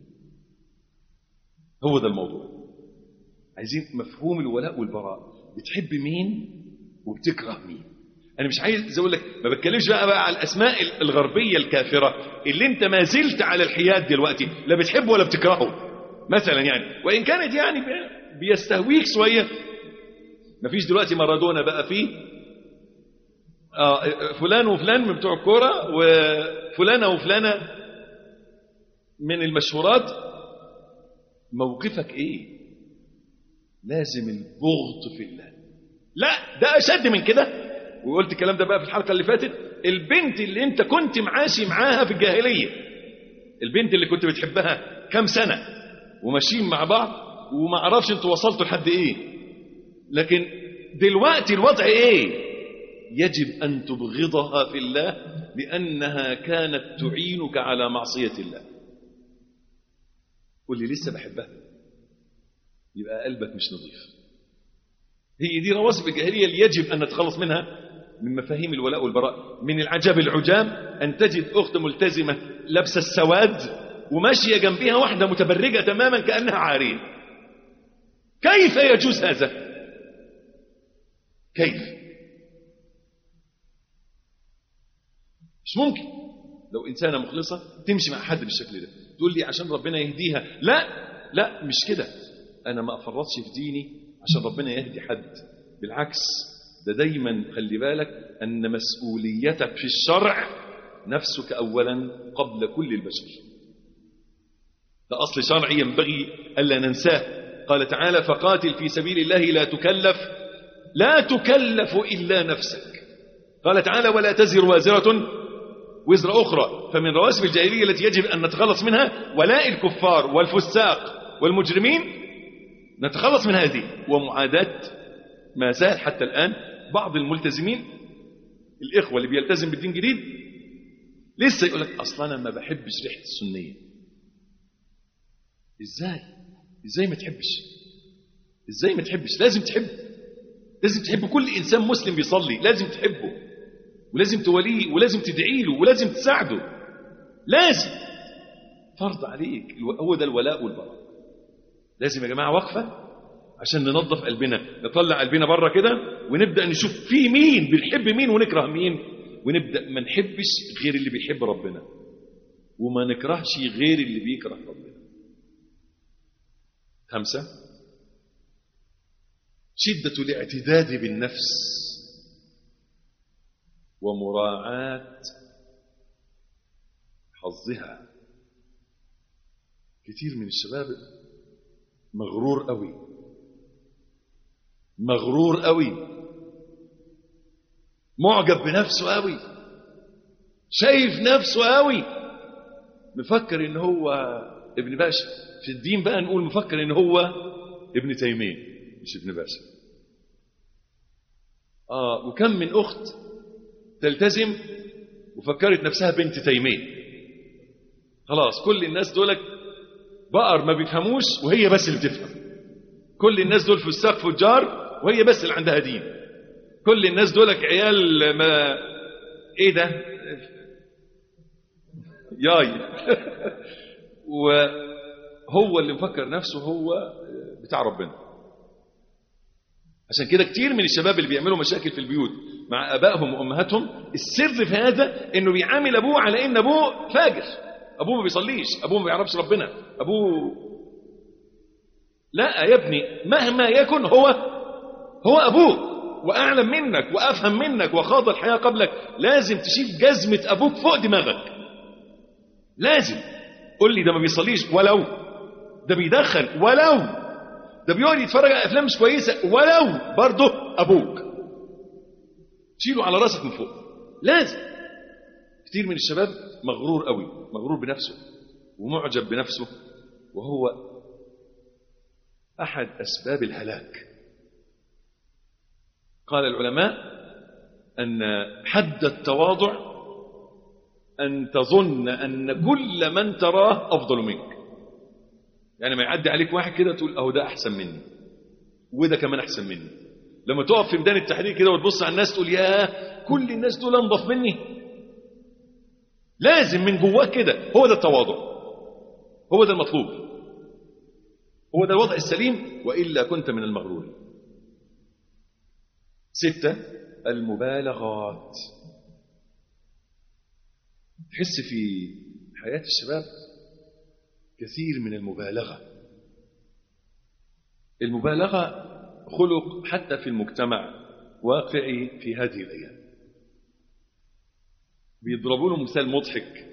هو ده الموضوع. عايزين مفهوم الولاء والبراء. بتحب مين وبتكره مين. أنا مش عايز أقول لك، ما بتكلمش بقى, بقى على الأسماء الغربية الكافرة اللي أنت ما زلت على الحياد دلوقتي، لا بتحبه ولا بتكرهه مثلا يعني، وإن كانت يعني بيستهويك شوية. ما فيش دلوقتي مارادونا بقى فيه آه فلان وفلان من بتوع الكورة وفلانة وفلانة من المشهورات. موقفك ايه؟ لازم البغض في الله. لا ده اشد من كده. وقلت الكلام ده بقى في الحلقة اللي فاتت. البنت اللي انت كنت معاشي معاها في الجاهلية، البنت اللي كنت بتحبها كام سنة وماشيين مع بعض وما عرفش انتوا وصلتوا لحد ايه، لكن دلوقتي الوضع ايه؟ يجب أن تبغضها في الله لأنها كانت تعينك على معصية الله. قل لي لسه بحبها، يبقى قلبك مش نظيف. هي دي رواسب الجاهلية اللي يجب أن نتخلص منها من مفاهيم الولاء والبراء. من العجب العجاب أن تجد أخت ملتزمة لابسة السواد وماشية جنبها واحدة متبرجة تماما كأنها عارية. كيف يجوز هذا؟ كيف؟ مش ممكن. لو إنسانة مخلصة تمشي مع حد بالشكل ده تقول لي عشان ربنا يهديها. لا لا مش كده. أنا ما أفرطش في ديني عشان ربنا يهدي حد، بالعكس ده دايما خلي بالك أن مسؤوليتك في الشرع نفسك أولا قبل كل البشر. ده أصل شرعي ينبغي ألا ننساه. قال تعالى فقاتل في سبيل الله لا تكلف لا تكلف إلا نفسك. قال تعالى ولا تزر وازرة وزر أخرى. فمن رواسب الجاهلية التي يجب أن نتخلص منها ولاء الكفار والفساق والمجرمين، نتخلص من هذه. ومعاداة ما زال حتى الآن بعض الملتزمين الإخوة اللي بيلتزم بالدين جديد لسه يقول لك أصلا أنا ما بحبش ريحة السنية. إزاي إزاي ما تحبش؟ إزاي ما تحبش؟ لازم تحب. لازم تحب كل إنسان مسلم بيصلي، لازم تحبه ولازم توليه ولازم تدعي له ولازم تساعده. لازم فرض عليك. هو ده الولاء والبراء. لازم يا جماعة وقفة عشان ننظف قلبنا، نطلع قلبنا بره كده ونبدأ نشوف في مين بنحب مين ونكره مين، ونبدأ ما نحبش غير اللي بيحب ربنا وما نكرهش غير اللي بيكره ربنا. خمسة، شدة الاعتداد بالنفس ومراعاة حظها. كتير من الشباب مغرور قوي مغرور قوي معجب بنفسه قوي، شايف نفسه قوي، مفكر ان هو ابن باشا. في الدين بقى نقول مفكر ان هو ابن تيمية مش ابن باشا. آه وكم من أخت تلتزم وفكرت نفسها بنت تيمية خلاص كل الناس دولك بقر ما بيفهموش وهي بس اللي بتفهم. كل الناس دول في السقف فجار وهي بس اللي عندها دين. كل الناس دولك عيال ما ايه ده ياي وهو اللي مفكر نفسه هو بتاع ربنا. عشان كده كتير من الشباب اللي بيعملوا مشاكل في البيوت مع ابائهم وامهاتهم السر في هذا انه بيعامل ابوه على ان ابوه فاجر، ابوه ما بيصليش، ابوه ما بيعرفش ربنا، ابوه. لا يا ابني، مهما يكن هو هو ابوك واعلم منك وافهم منك وخاض الحياه قبلك. لازم تشيل جزمه ابوك فوق دماغك، لازم. قول لي ده ما بيصليش ولو، ده بيدخن ولو، ده بيقعد يتفرج على افلام مش كويسه ولو، برضه ابوك. شيله على راسك من فوق، لازم. كتير من الشباب مغرور قوي، مغرور بنفسه ومعجب بنفسه، وهو احد اسباب الهلاك. قال العلماء ان حد التواضع ان تظن ان كل من تراه افضل منك. يعني ما يعدي عليك واحد كده تقول اهو ده احسن مني وده كمان احسن مني. لما تقف في ميدان التحرير كده وتبص على الناس تقول يا كل الناس دول انضف مني. لازم من جواك كده. هو ده التواضع، هو ده المطلوب، هو ده الوضع السليم، والا كنت من المغرورين. ستة، المبالغات. تحس في حياة الشباب كثير من المبالغة. المبالغة خلق حتى في المجتمع واقعي في هذه الأيام. بيضربوا له مثال مضحك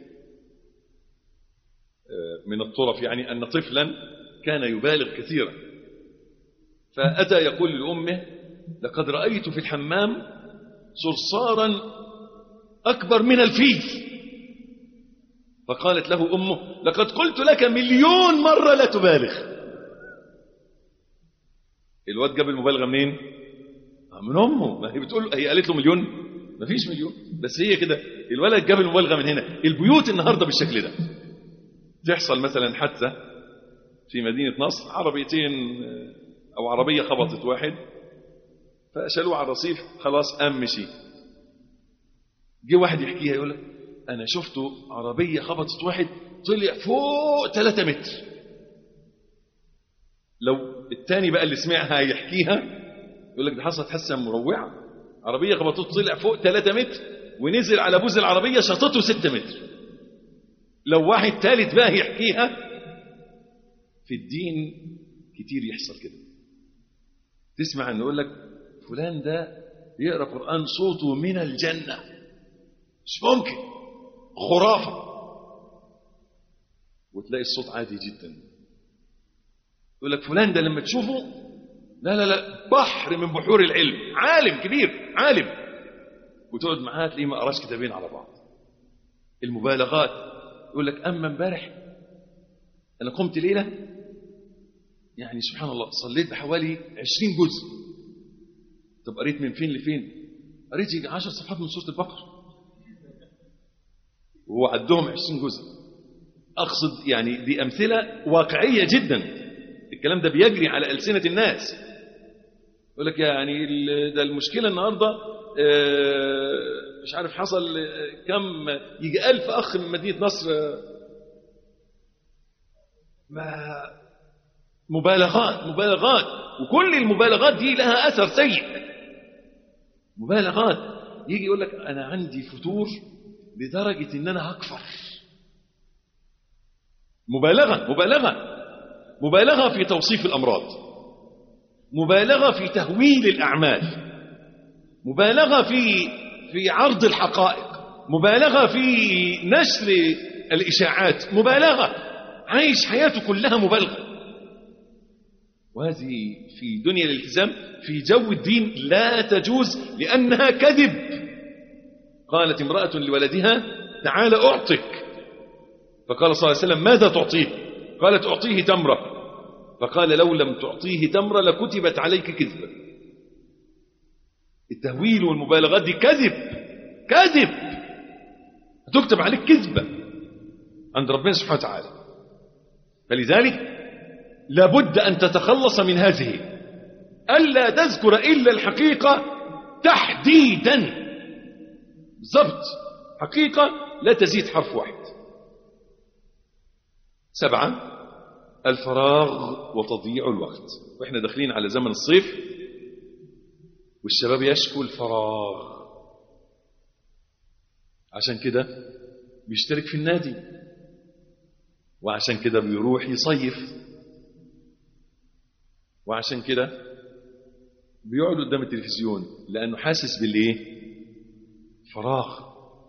من الطرف، يعني أن طفلا كان يبالغ كثيرا، فأتى يقول لأمه لقد رأيت في الحمام صرصارا أكبر من الفيل. فقالت له أمه لقد قلت لك مليون مرة لا تبالغ. الواد جاب المبالغة منين؟ من أمه. ما هي بتقول، هي قالت له مليون؟ ما فيش مليون، بس هي كده. الولد جاب المبالغة من هنا. البيوت النهاردة بالشكل ده. تحصل مثلا حادثة في مدينة نصر، عربيتين أو عربية خبطت واحد فشالوه على الرصيف، خلاص قام مشي. جه واحد يحكيها يقول لك أنا شفته عربية خبطت واحد طلع فوق ثلاثة متر. لو التاني بقى اللي سمعها يحكيها يقول لك ده حصلت حادثة مروعة، عربية خبطته طلع فوق ثلاثة متر ونزل على بوز العربية شطته ستة متر. لو واحد ثالث بقى يحكيها. في الدين كتير يحصل كده. تسمع أنه يقول لك فلان ده يقرأ قرآن صوته من الجنة، مش ممكن، خرافة. وتلاقي الصوت عادي جدا. يقول لك فلان ده لما تشوفه لا لا لا بحر من بحور العلم، عالم كبير، عالم. وتقعد معاه تلاقيه ما قراش كتابين على بعض. المبالغات. يقول لك أما امبارح أنا قمت ليلة يعني سبحان الله صليت بحوالي عشرين جزء. طب قريت من فين لفين؟ قريت يجي عشر صفحات من سورة البقرة، وهو عدهم عشرين جزء. أقصد يعني دي أمثلة واقعية جدا. الكلام ده بيجري على ألسنة الناس. يقول لك يعني ده المشكلة النهاردة مش عارف حصل كم، يجي ألف أخ من مدينة نصر. ما مبالغات مبالغات، وكل المبالغات دي لها أثر سيء. مبالغات. يجي يقول لك أنا عندي فتور لدرجة إن أنا هكفر. مبالغة مبالغة مبالغة في توصيف الأمراض، مبالغة في تهويل الأعمال، مبالغة في في عرض الحقائق، مبالغة في نشر الإشاعات، مبالغة. عايش حياته كلها مبالغة. وهذه في دنيا الالتزام في جو الدين لا تجوز لأنها كذب. قالت امرأة لولدها تعال أعطك، فقال صلى الله عليه وسلم ماذا تعطيه؟ قالت أعطيه تمرة، فقال لو لم تعطيه تمرة لكتبت عليك كذبة. التهويل والمبالغات دي كذب، كذب، هتكتب عليك كذبة. عند ربنا سبحانه وتعالى. فلذلك لابد أن تتخلص من هذه، ألا تذكر إلا الحقيقة تحديدا بالضبط، حقيقة لا تزيد حرف واحد. سبعة، الفراغ وتضييع الوقت. وإحنا داخلين على زمن الصيف والشباب يشكو الفراغ، عشان كده بيشترك في النادي، وعشان كده بيروح يصيف، وعشان كده بيقعد قدام التلفزيون، لأنه حاسس بالإيه؟ فراغ.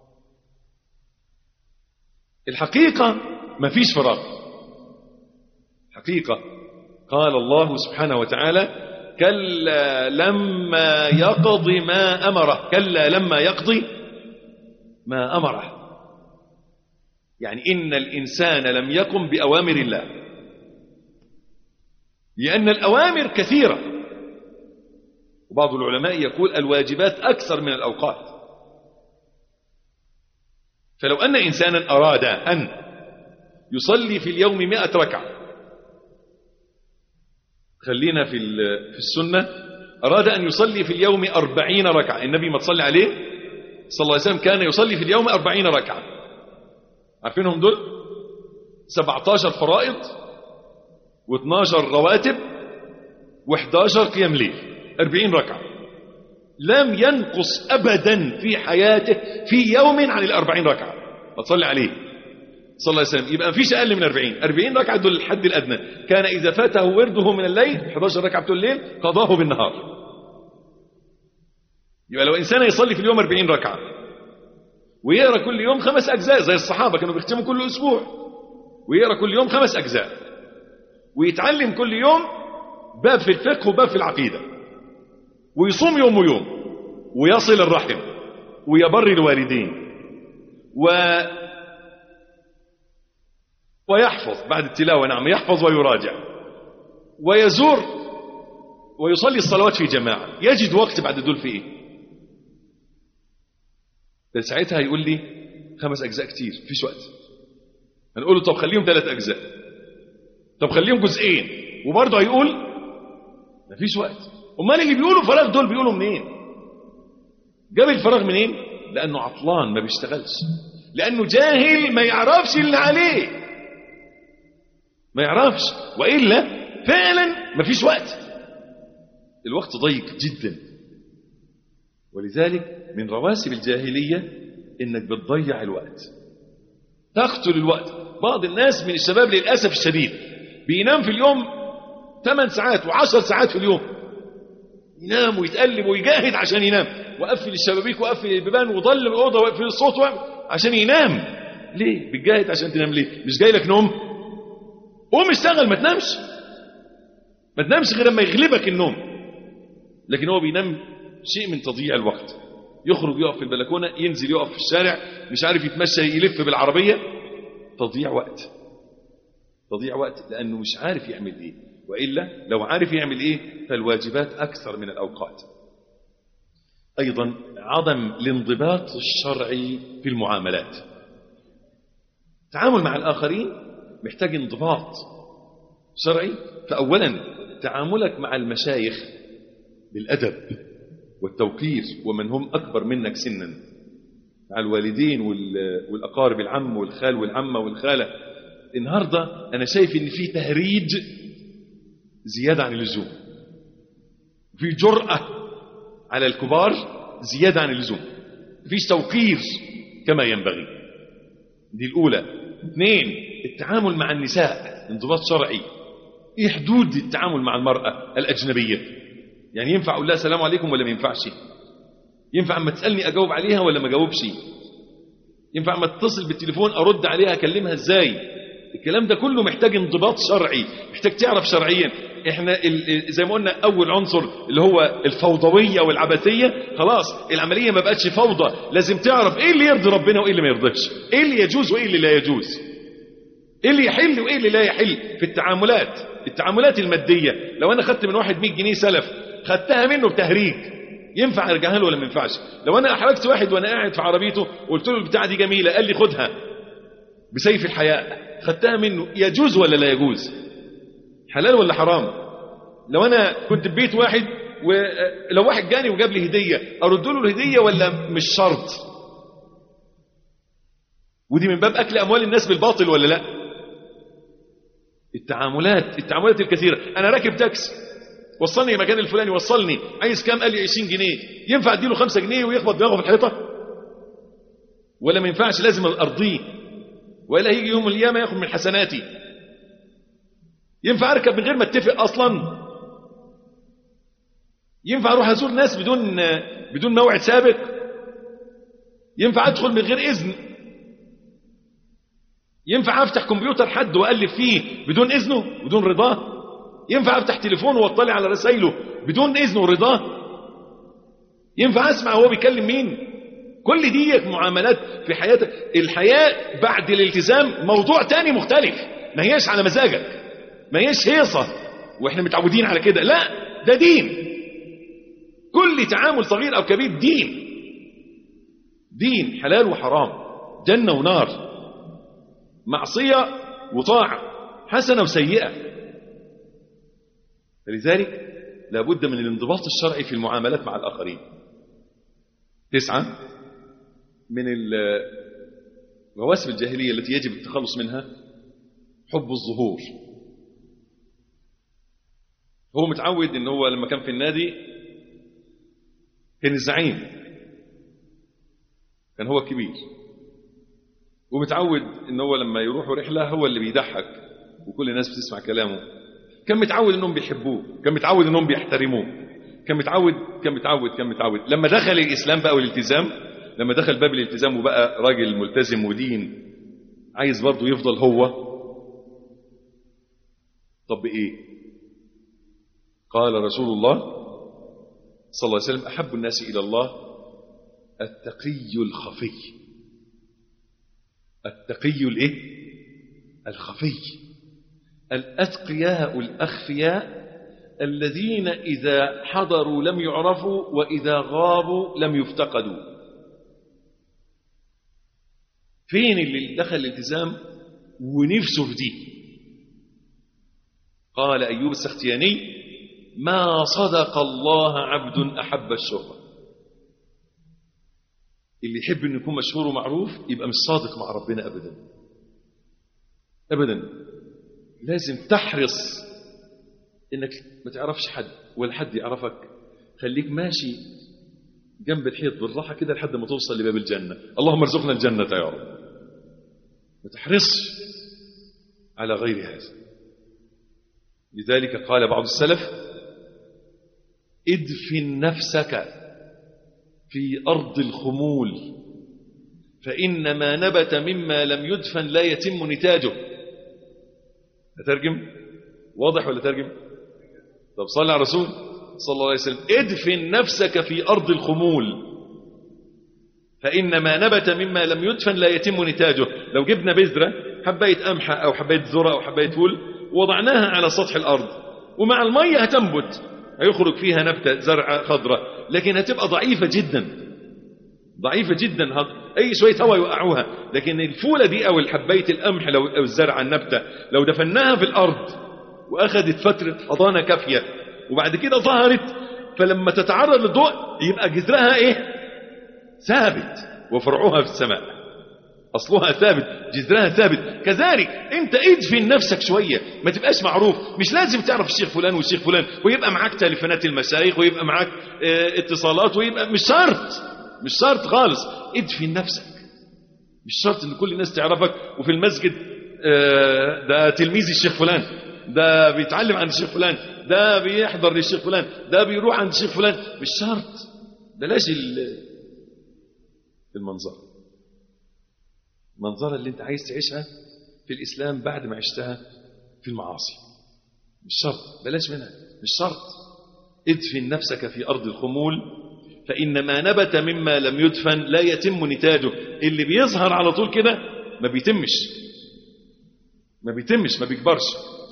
الحقيقة ما فيش فراغ. حقيقة قال الله سبحانه وتعالى: كلا لما يقضي ما أمره. كلا لما يقضي ما أمره، يعني إن الإنسان لم يقم بأوامر الله، لأن الأوامر كثيرة، وبعض العلماء يقول الواجبات أكثر من الأوقات. فلو أن إنسانا أراد أن يصلي في اليوم مئة ركعة، خلينا في في السنة، أراد أن يصلي في اليوم أربعين ركعة. النبي ما تصلي عليه صلى الله عليه وسلم كان يصلي في اليوم أربعين ركعة. عارفينهم دول؟ سبعة عشر فرائض واثني عشر رواتب وإحدى عشر قيام ليل، أربعين ركعة. لم ينقص أبدا في حياته في يوم عن الأربعين ركعة. ما تصلي عليه صلى الله عليه وسلم. يبقى مفيش أقل من أربعين. أربعين ركعة دول الحد الأدنى. كان إذا فاته ورده من الليل إحدى عشر ركعة بتوع الليل قضاه بالنهار. يبقى لو إنسان يصلي في اليوم أربعين ركعة ويقرأ كل يوم خمس أجزاء، زي الصحابة كانوا بيختموا كل أسبوع، ويقرأ كل يوم خمس أجزاء، ويتعلم كل يوم باب في الفقه وباب في العقيدة، ويصوم يوم ويوم، ويصل الرحم، ويبر الوالدين، و ويحفظ بعد التلاوة، نعم يحفظ ويراجع، ويزور ويصلي الصلوات في جماعة. يجد وقت بعد دول في ايه؟ ساعتها يقول لي خمس أجزاء كتير، فيش وقت. هنقول له طب خليهم ثلاث أجزاء، طب خليهم جزئين، وبرضه هيقول مفيش وقت. امال اللي بيقولوا فراغ دول بيقولوا منين؟ جاب الفراغ منين؟ لأنه عطلان ما بيشتغلش، لأنه جاهل ما يعرفش اللي عليه، ما يعرفش، وإلا فعلا ما فيش وقت. الوقت ضيق جدا. ولذلك من رواسب الجاهلية إنك بتضيع الوقت، تقتل الوقت. بعض الناس من الشباب للأسف الشديد بينام في اليوم ثمان ساعات وعشر ساعات في اليوم، ينام ويتقلب ويجاهد عشان ينام، وقفل الشبابيك وقفل البيبان وضل الأوضة وقفل الصوت عشان ينام. ليه بتجاهد عشان تنام؟ ليه؟ مش جاي لك نوم؟ قوم اشتغل، ما تنامش، ما تنامش غير لما يغلبك النوم. لكن هو بينام شيء من تضييع الوقت. يخرج يقف في البلكونة، ينزل يقف في الشارع، مش عارف يتمشى، يلف بالعربية. تضييع وقت، تضييع وقت، لأنه مش عارف يعمل ايه. وإلا لو عارف يعمل ايه فالواجبات أكثر من الأوقات. أيضا عدم الانضباط الشرعي في المعاملات. التعامل مع الآخرين محتاج انضباط شرعي. فأولا تعاملك مع المشايخ بالأدب والتوقير، ومن هم أكبر منك سنا، مع الوالدين والأقارب، العم والخال والعمة والخالة. النهاردة أنا شايف إن في تهريج زيادة عن اللزوم، في جرأة على الكبار زيادة عن اللزوم، فيش توقير كما ينبغي. دي الأولى. اثنين، التعامل مع النساء انضباط شرعي. ايه حدود التعامل مع المرأة الأجنبية؟ يعني ينفع أقول لها السلام عليكم ولا ما ينفعش؟ ينفع أما تسألني أجاوب عليها ولا ما أجاوبش؟ ينفع أما تتصل بالتليفون أرد عليها أكلمها إزاي؟ الكلام ده كله محتاج انضباط شرعي، محتاج تعرف شرعيا. احنا زي ما قلنا أول عنصر اللي هو الفوضوية والعبثية، خلاص العملية ما بقتش فوضى. لازم تعرف ايه اللي يرضي ربنا وايه اللي ما يرضيش، ايه اللي يجوز وايه اللي لا يجوز، ايه اللي يحل وايه اللي لا يحل في التعاملات. التعاملات المادية، لو انا خدت من واحد مئة جنيه سلف، خدتها منه بتهريج، ينفع ارجعها له ولا ما ينفعش؟ لو انا احرجت واحد وانا قاعد في عربيته وقلت له البتاعه دي جميله، قال لي خدها، بسيف الحياء، خدتها منه، يجوز ولا لا يجوز؟ حلال ولا حرام؟ لو انا كنت في بيت واحد ولو واحد جاني وجاب لي هديه ارد له الهديه ولا مش شرط؟ ودي من باب اكل اموال الناس بالباطل ولا لا؟ التعاملات التعاملات الكثيره. انا راكب تاكسي وصلني المكان الفلاني، وصلني، عايز كام؟ قال لي عشرين جنيه. ينفع اديله خمسة جنيه ويخبط دماغه في الحيطه ولا ما ينفعش؟ لازم ارضيه ولا هيجي يوم القيامه ياخد من حسناتي. ينفع اركب من غير ما اتفق اصلا؟ ينفع اروح ازور ناس بدون بدون موعد سابق؟ ينفع ادخل من غير اذن؟ ينفع افتح كمبيوتر حد والف فيه بدون اذنه بدون رضاه؟ ينفع افتح تليفونه واطلع على رسائله بدون اذنه ورضاه؟ ينفع اسمع هو بيكلم مين؟ كل دي معاملات في حياتك. الحياة بعد الالتزام موضوع تاني مختلف، ما هيش على مزاجك، ما هيش هيصة واحنا متعودين على كده، لا ده دين. كل تعامل صغير او كبير دين، دين حلال وحرام، جنة ونار، معصية وطاعة، حسنة وسيئة. فلذلك لابد من الانضباط الشرعي في المعاملات مع الآخرين. تسعة من مواسم الجاهلية التي يجب التخلص منها حب الظهور. هو متعود ان هو لما كان في النادي كان الزعيم، كان هو الكبير، ومتعود ان هو لما يروحوا رحلة هو اللي بيضحك وكل الناس بتسمع كلامه. كان متعود انهم بيحبوه، كان متعود انهم بيحترموه، كان متعود كان متعود كان متعود لما دخل الاسلام بقى والالتزام، لما دخل باب الالتزام وبقى راجل ملتزم ودين، عايز برضه يفضل هو. طب ايه؟ قال رسول الله صلى الله عليه وسلم: احب الناس الى الله التقي الخفي. التقي الايه؟ الخفي. الاتقياء الاخفياء الذين اذا حضروا لم يعرفوا واذا غابوا لم يفتقدوا. فين اللي دخل الالتزام ونفسه في دي؟ قال ايوب السختياني: ما صدق الله عبد احب الشهرة. اللي يحب انه يكون مشهور ومعروف يبقى مش صادق مع ربنا ابدا ابدا. لازم تحرص انك ما تعرفش حد ولا حد يعرفك، خليك ماشي جنب الحيط بالراحه كده لحد ما توصل لباب الجنه. اللهم ارزقنا الجنه يا رب. ما تحرصش على غير هذا. لذلك قال بعض السلف: ادفن نفسك في أرض الخمول فإن ما نبت مما لم يدفن لا يتم نتاجه. أترجم؟ واضح ولا ترجم؟ طب صلى على رسول صلى الله عليه وسلم: ادفن نفسك في أرض الخمول فإن ما نبت مما لم يدفن لا يتم نتاجه. لو جبنا بذرة، حباية قمحة أو حباية ذرة أو حباية فول، وضعناها على سطح الأرض ومع المية هتنبت، هيخرج فيها نبتة زرعة خضراء، لكن هتبقى ضعيفة جدا ضعيفة جدا، أي شوية هواء يوقعوها. لكن الفولة دي أو الحباية القمح لو أو الزرعة النبتة لو دفناها في الأرض وأخذت فترة حضانة كافية وبعد كده ظهرت، فلما تتعرض للضوء يبقى جذرها إيه؟ ثابت، وفرعها في السماء، أصلها ثابت، جذرها ثابت. كذلك أنت ادفن نفسك شوية، ما تبقاش معروف. مش لازم تعرف الشيخ فلان والشيخ فلان ويبقى معاك تليفونات المشايخ ويبقى معاك اه اتصالات ويبقى، مش شرط مش شرط خالص. ادفن نفسك، مش شرط ان كل الناس تعرفك وفي المسجد اه ده تلميذ الشيخ فلان، ده بيتعلم عند الشيخ فلان، ده بيحضر للشيخ فلان، ده بيروح عند الشيخ فلان. مش شرط. بلاش المنظر المنظرة اللي انت عايز تعيشها في الإسلام بعد ما عشتها في المعاصي. مش شرط، بلاش منها، مش شرط. ادفن نفسك في أرض الخمول فإن ما نبت مما لم يدفن لا يتم نتاجه. اللي بيظهر على طول كده ما بيتمش ما بيتمش ما بيكبرش.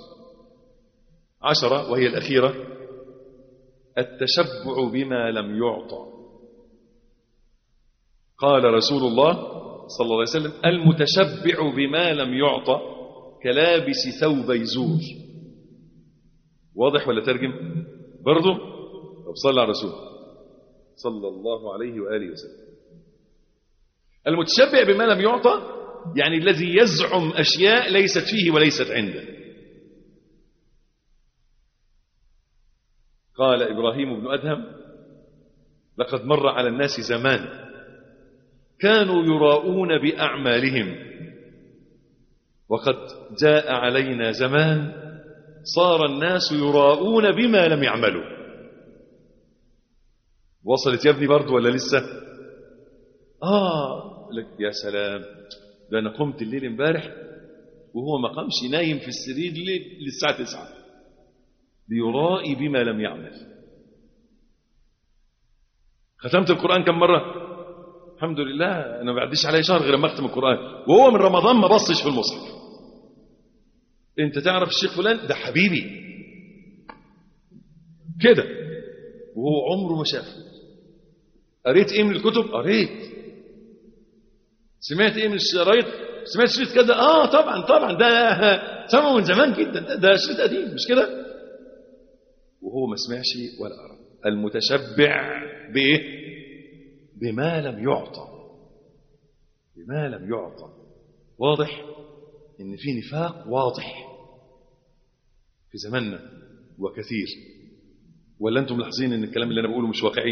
عشرة وهي الأخيرة: التشبع بما لم يعطى. قال رسول الله صلى الله عليه وسلم المتشبع بما لم يعطى كلابس ثوب يزور. واضح ولا ترجم برضو؟ طب صلى على رسول صلى الله عليه وآله وسلم. المتشبع بما لم يعطى يعني الذي يزعم أشياء ليست فيه وليست عنده. قال إبراهيم بن أدهم لقد مر على الناس زمان كانوا يراؤون بأعمالهم وقد جاء علينا زمان صار الناس يراؤون بما لم يعملوا. وصلت يا ابني برضو ولا لسه؟ آه لك يا سلام، ده أنا قمت الليل امبارح وهو ما قامش نايم في السرير للساعة تسعة ليرائي بما لم يعمل. ختمت القرآن كم مرة؟ الحمد لله أنا ما بعديش علي شهر غير ما أختم القرآن، وهو من رمضان ما بصش في المصحف. أنت تعرف الشيخ فلان ده حبيبي كده، وهو عمره ما شاف. قريت إيه من الكتب؟ قريت. سمعت إيه من الشرايط؟ سمعت شريط كذا؟ آه طبعا طبعا ده سمعه من زمان جدا، ده, ده شريط قديم مش كده؟ وهو ما سمعش ولا قرأ. المتشبع بإيه؟ بما لم يعطى، بما لم يعطى. واضح إن في نفاق واضح في زماننا وكثير، ولا أنتم ملاحظين إن الكلام اللي أنا بقوله مش واقعي؟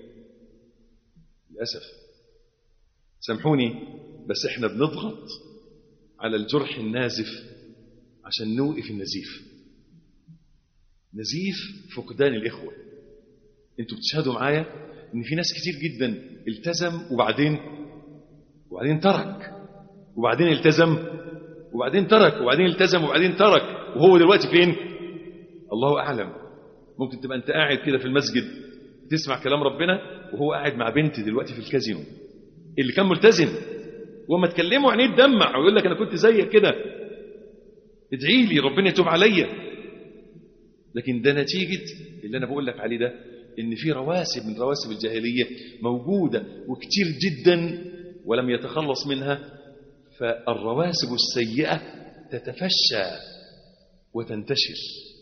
للأسف سامحوني، بس إحنا بنضغط على الجرح النازف عشان نوقف النزيف. نزيف فقدان الإخوة. أنتوا بتشهدوا معايا إن في ناس كتير جدا التزم وبعدين وبعدين ترك، وبعدين التزم وبعدين ترك، وبعدين التزم وبعدين ترك، وهو دلوقتي فين؟ الله أعلم. ممكن تبقى أنت قاعد كده في المسجد تسمع كلام ربنا وهو قاعد مع بنت دلوقتي في الكازينو. اللي كان ملتزم وما تكلموا عينيه تدمع ويقول لك أنا كنت زيك كده، ادعي لي ربنا يتوب عليا. لكن ده نتيجة اللي أنا بقول لك عليه ده، إن في رواسب من رواسب الجاهلية موجودة وكتير جدا ولم يتخلص منها، فالرواسب السيئة تتفشى وتنتشر.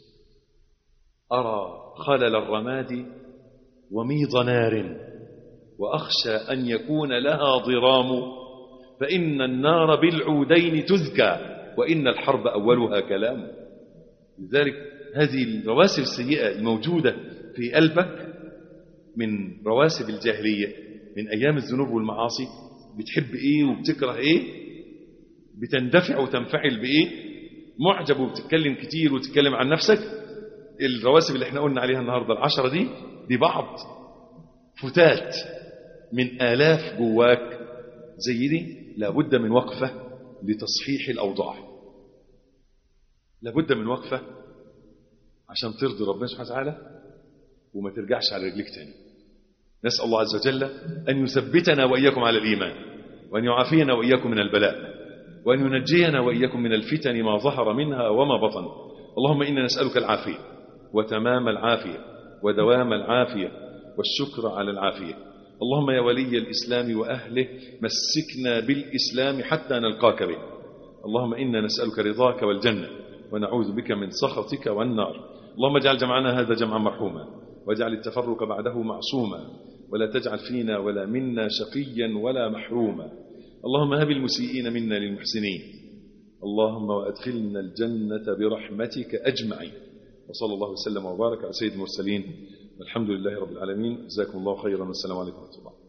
أرى خلل الرماد وميض نار وأخشى أن يكون لها ضرام، فإن النار بالعودين تذكى وإن الحرب أولها كلام. لذلك هذه الرواسب السيئة الموجودة في قلبك من رواسب الجاهلية من أيام الذنوب والمعاصي، بتحب إيه وبتكره إيه، بتندفع وتنفعل بإيه، معجب وبتتكلم كتير وتتكلم عن نفسك. الرواسب اللي احنا قلنا عليها النهاردة العشرة دي دي بعض فتات من آلاف جواك زي دي. لابد من وقفة لتصحيح الأوضاع، لابد من وقفة عشان ترضي ربنا سبحانه وتعالى وما ترجعش على رجلك تاني. نسأل الله عز وجل أن يثبتنا وإياكم على الإيمان، وأن يعافينا وإياكم من البلاء، وأن ينجينا وإياكم من الفتن ما ظهر منها وما بطن. اللهم إنا نسألك العافية وتمام العافية ودوام العافية والشكر على العافية. اللهم يا ولي الإسلام وأهله مسكنا بالإسلام حتى نلقاك به. اللهم إنا نسألك رضاك والجنة ونعوذ بك من سخطك والنار. اللهم اجعل جمعنا هذا جمعا مرحوما، واجعل التفرق بعده معصوما، ولا تجعل فينا ولا منا شقيا ولا محروما. اللهم هب المسيئين منا للمحسنين. اللهم وأدخلنا الجنة برحمتك أجمعين. وصلى الله وسلم وبارك على سيد المرسلين، والحمد لله رب العالمين. جزاكم الله خيرا، والسلام عليكم ورحمة الله.